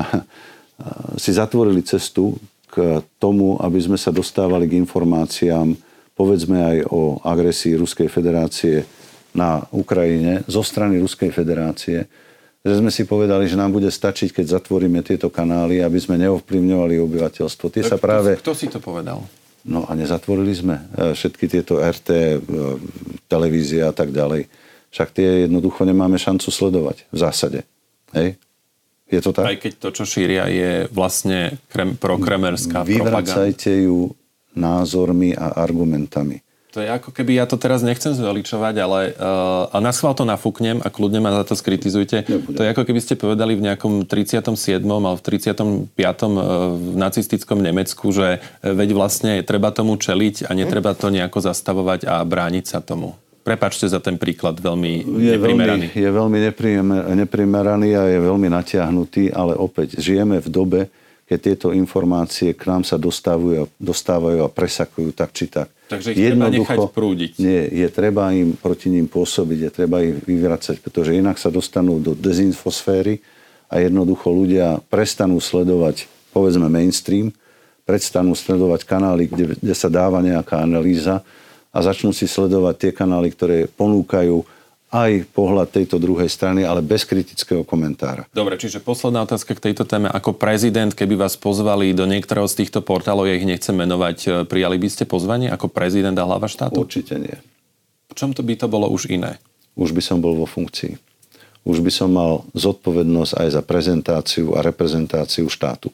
si zatvorili cestu k tomu, aby sme sa dostávali k informáciám, povedzme aj o agresii Ruskej federácie na Ukrajine zo strany Ruskej federácie, že sme si povedali, že nám bude stačiť, keď zatvoríme tieto kanály, aby sme neovplyvňovali obyvateľstvo. Tie sa práve... Kto si to povedal? No a nezatvorili sme všetky tieto er té, televízie a tak ďalej. Však tie jednoducho nemáme šancu sledovať v zásade. Hej? Je to tak? Aj keď to, čo šíria, je vlastne krem, prokremerská propaganda. Vyvracajte ju názormi a argumentami. To je ako keby, ja to teraz nechcem zveličovať, ale uh, a naschvál to nafúknem a kľudne ma za to skritizujte. Nebude. To je ako keby ste povedali v nejakom tridsiatom siedmom alebo v tridsiatom piatom uh, v nacistickom Nemecku, že uh, veď vlastne treba tomu čeliť a netreba to nejako zastavovať a brániť sa tomu. Prepáčte za ten príklad, veľmi je neprimeraný. Veľmi, je veľmi neprimeraný a je veľmi natiahnutý, ale opäť žijeme v dobe, keď tieto informácie k nám sa dostávajú, dostávajú a presakujú tak či tak. Takže ich treba nechať prúdiť. Nie, je treba im proti ním pôsobiť, je treba ich vyvracať, pretože inak sa dostanú do dezinfosféry a jednoducho ľudia prestanú sledovať, povedzme, mainstream, prestanú sledovať kanály, kde, kde sa dáva nejaká analýza a začnú si sledovať tie kanály, ktoré ponúkajú aj pohľad tejto druhej strany, ale bez kritického komentára. Dobre, čiže posledná otázka k tejto téme. Ako prezident, keby vás pozvali do niektorého z týchto portálov, ja ich nechcem menovať, prijali by ste pozvanie ako prezident a hlava štátu? Určite nie. V čom to by to bolo už iné? Už by som bol vo funkcii. Už by som mal zodpovednosť aj za prezentáciu a reprezentáciu štátu.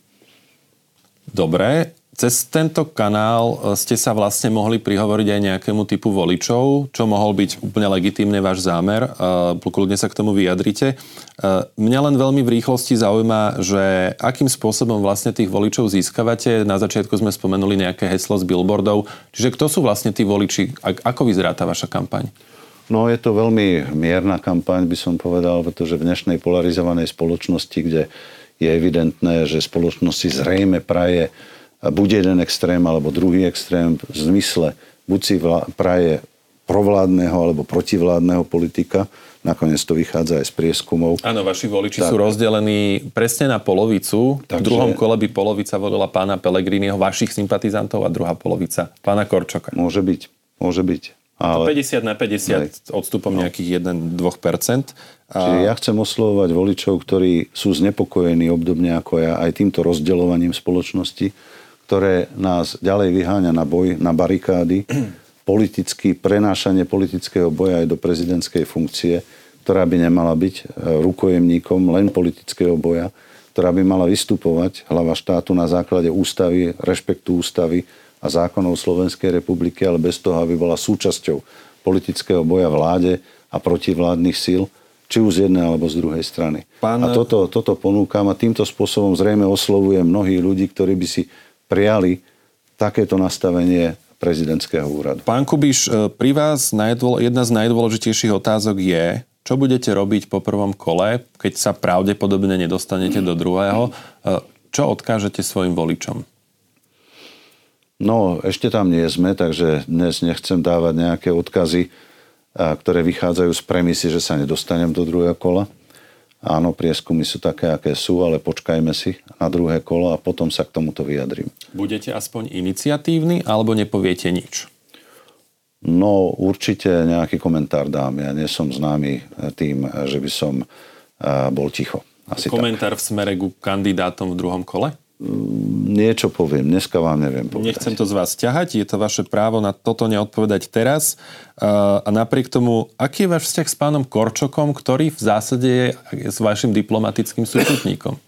Dobre. Cez tento kanál ste sa vlastne mohli prihovoriť aj nejakému typu voličov, čo mohol byť úplne legitímne váš zámer. Kľudne sa k tomu vyjadrite. Mňa len veľmi v rýchlosti zaujíma, že akým spôsobom vlastne tých voličov získavate. Na začiatku sme spomenuli nejaké heslo z billboardov. Čiže kto sú vlastne tí voliči? Ako vyzerá tá vaša kampaň? No je to veľmi mierna kampaň, by som povedal, pretože v dnešnej polarizovanej spoločnosti, kde je evidentné, že spoločnosti zrejme praje buď jeden extrém, alebo druhý extrém v zmysle, buď si vlá, praje provládneho alebo protivládneho politika. Nakoniec to vychádza aj z prieskumov. Áno, vaši voliči tak sú rozdelení presne na polovicu. Takže v druhom kole by polovica volila pána Pellegriniho, vašich sympatizantov, a druhá polovica pána Korčoka. Môže byť, môže byť. Ale... päťdesiat na päťdesiat aj odstupom no. nejakých jeden až dva percentá. A... Čiže ja chcem oslovovať voličov, ktorí sú znepokojení obdobne ako ja aj týmto rozdeľovaním spoločnosti, ktoré nás ďalej vyháňa na boj, na barikády, politicky, prenášanie politického boja aj do prezidentskej funkcie, ktorá by nemala byť rukojemníkom len politického boja, ktorá by mala vystupovať hlava štátu na základe ústavy, rešpektu ústavy a zákonov Slovenskej republiky, ale bez toho, aby bola súčasťou politického boja vláde a protivládnych síl, či už z jednej alebo z druhej strany. Pán... A toto, toto ponúkam a týmto spôsobom zrejme oslovuje mnohých ľudí, ktorí by si prijali takéto nastavenie prezidentského úradu. Pán Kubiš, pri vás najdôl, jedna z najdôležitejších otázok je, čo budete robiť po prvom kole, keď sa pravdepodobne nedostanete do druhého. Čo odkážete svojim voličom? No, ešte tam nie sme, takže dnes nechcem dávať nejaké odkazy, ktoré vychádzajú z premisy, že sa nedostanem do druhého kola. Áno, prieskumy sú také, aké sú, ale počkajme si na druhé kolo a potom sa k tomuto vyjadrím. Budete aspoň iniciatívni, alebo nepoviete nič? No určite nejaký komentár dám. Ja nie som známy tým, že by som bol ticho. Asi komentár tak. V smere ku kandidátom v druhom kole? Niečo poviem. Dneska vám neviem povedať. Nechcem to z vás ťahať. Je to vaše právo na toto neodpovedať teraz. A napriek tomu, aký je váš vzťah s pánom Korčokom, ktorý v zásade je s vašim diplomatickým súputníkom?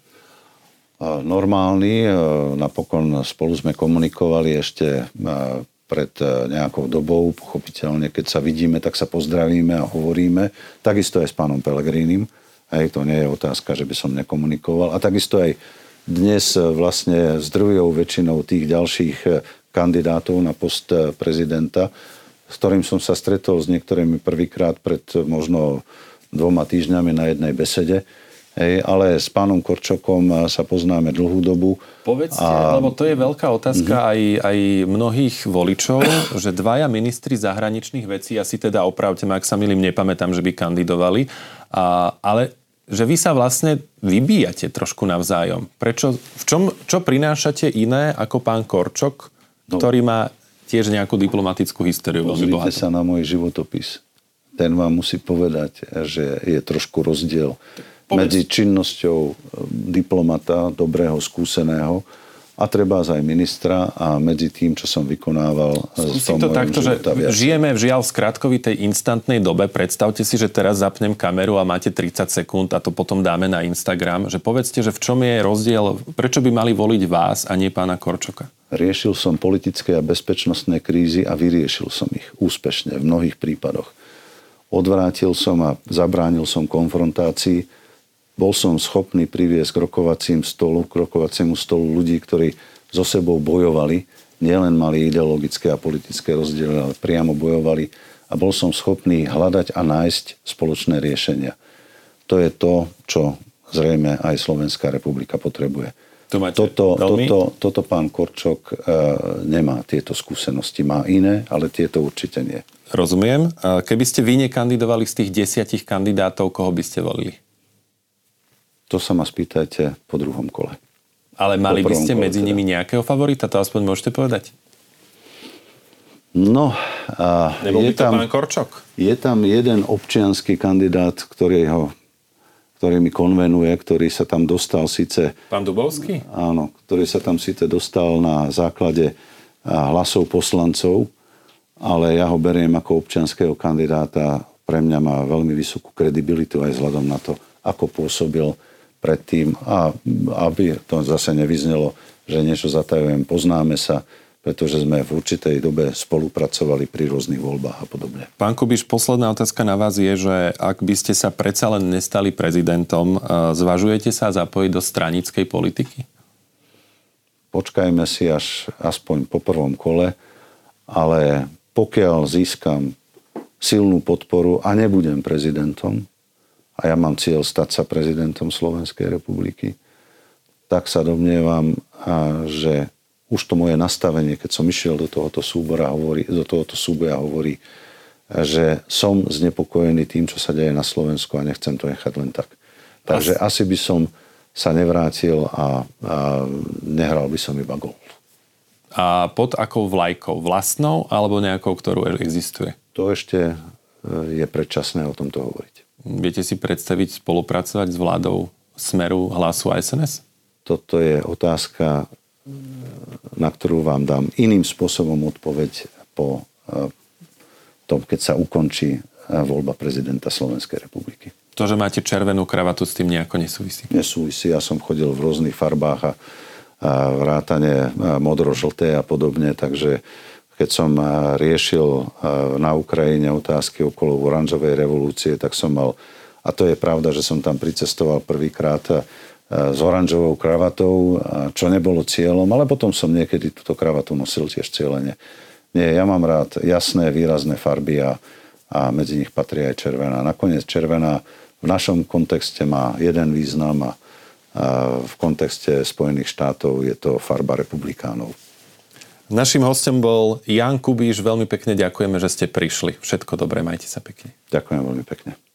Normálny. Napokon spolu sme komunikovali ešte pred nejakou dobou, pochopiteľne, keď sa vidíme, tak sa pozdravíme a hovoríme. Takisto aj s pánom Pellegrinim. Hej, to nie je otázka, že by som nekomunikoval. A takisto aj dnes vlastne s drvivou väčšinou tých ďalších kandidátov na post prezidenta, s ktorým som sa stretol s niektorými prvýkrát pred možno dvoma týždňami na jednej besede. Hej, ale s pánom Korčokom sa poznáme dlhú dobu. Povedzte, a... lebo to je veľká otázka mm-hmm. aj, aj mnohých voličov, že dvaja ministri zahraničných vecí, asi teda opravte ma, ak sa milím, nepamätám, že by kandidovali, a, ale že vy sa vlastne vybíjate trošku navzájom. Prečo, v čom, čo prinášate iné ako pán Korčok, no, ktorý má tiež nejakú diplomatickú históriu? Pozrite sa na môj životopis. Ten vám musí povedať, že je trošku rozdiel medzi činnosťou diplomata, dobrého, skúseného, a treba aj ministra, a medzi tým, čo som vykonával. Skúsim to takto, že žijeme v žiaľ skrátkovitej instantnej dobe. Predstavte si, že teraz zapnem kameru a máte tridsať sekúnd a to potom dáme na Instagram. Že povedzte, že v čom je rozdiel, prečo by mali voliť vás a nie pána Korčoka? Riešil som politické a bezpečnostné krízy a vyriešil som ich úspešne v mnohých prípadoch. Odvrátil som a zabránil som konfrontácii. Bol som schopný priviesť k rokovacím stolu, k rokovaciemu stolu ľudí, ktorí so sebou bojovali, nielen mali ideologické a politické rozdiely, ale priamo bojovali, a bol som schopný hľadať a nájsť spoločné riešenia. To je to, čo zrejme aj Slovenská republika potrebuje. To toto, toto, toto pán Korčok e, nemá tieto skúsenosti. Má iné, ale tieto určite nie. Rozumiem. Keby ste vy nekandidovali z tých desiatich kandidátov, koho by ste volili? To sa ma spýtajte po druhom kole. Ale mali by ste medzi nimi nejakého favorita? To aspoň môžete povedať? No, a je tam, pán Korčok? Je tam jeden občiansky kandidát, ktorý, ho, ktorý mi konvenuje, ktorý sa tam dostal síce... Pán Dubovský? Áno, ktorý sa tam síce dostal na základe hlasov poslancov, ale ja ho beriem ako občianskeho kandidáta. Pre mňa má veľmi vysokú kredibilitu aj vzhľadom na to, ako pôsobil predtým, a aby to zase nevyznelo, že niečo zatajujem. Poznáme sa, pretože sme v určitej dobe spolupracovali pri rôznych voľbách a podobne. Pán Kubiš, posledná otázka na vás je, že ak by ste sa predsa len nestali prezidentom, zvažujete sa zapojiť do stranickej politiky? Počkajme si až aspoň po prvom kole, ale pokiaľ získam silnú podporu a nebudem prezidentom, a ja mám cieľ stať sa prezidentom Slovenskej republiky, tak sa domnievam, že už to moje nastavenie, keď som išiel do tohoto súbora, hovorí, do tohoto súboja hovorí, že som znepokojený tým, čo sa deje na Slovensku, a nechcem to nechať len tak. Takže As... asi by som sa nevrátil a, a nehral by som iba golf. A pod akou vlajkou? Vlastnou alebo nejakou, ktorú existuje? To ešte je predčasné o tomto hovoriť. Viete si predstaviť spolupracovať s vládou Smeru, Hlasu a es en es? Toto je otázka, na ktorú vám dám iným spôsobom odpoveď po tom, keď sa ukončí voľba prezidenta Slovenskej republiky. To, že máte červenú kravatu, s tým nejako nesúvisí? Nesúvisí. Ja som chodil v rôznych farbách a, a vrátane modro-žlté a podobne, takže keď som riešil na Ukrajine otázky okolo oranžovej revolúcie, tak som mal, a to je pravda, že som tam pricestoval prvýkrát s oranžovou kravatou, čo nebolo cieľom, ale potom som niekedy túto kravatu nosil tiež cieľene. Nie, ja mám rád jasné, výrazné farby a, a medzi nich patrí aj červená. Nakoniec červená v našom kontexte má jeden význam a, a v kontexte Spojených štátov je to farba republikánov. Naším hostom bol Ján Kubiš. Veľmi pekne ďakujeme, že ste prišli. Všetko dobré, majte sa pekne. Ďakujem veľmi pekne.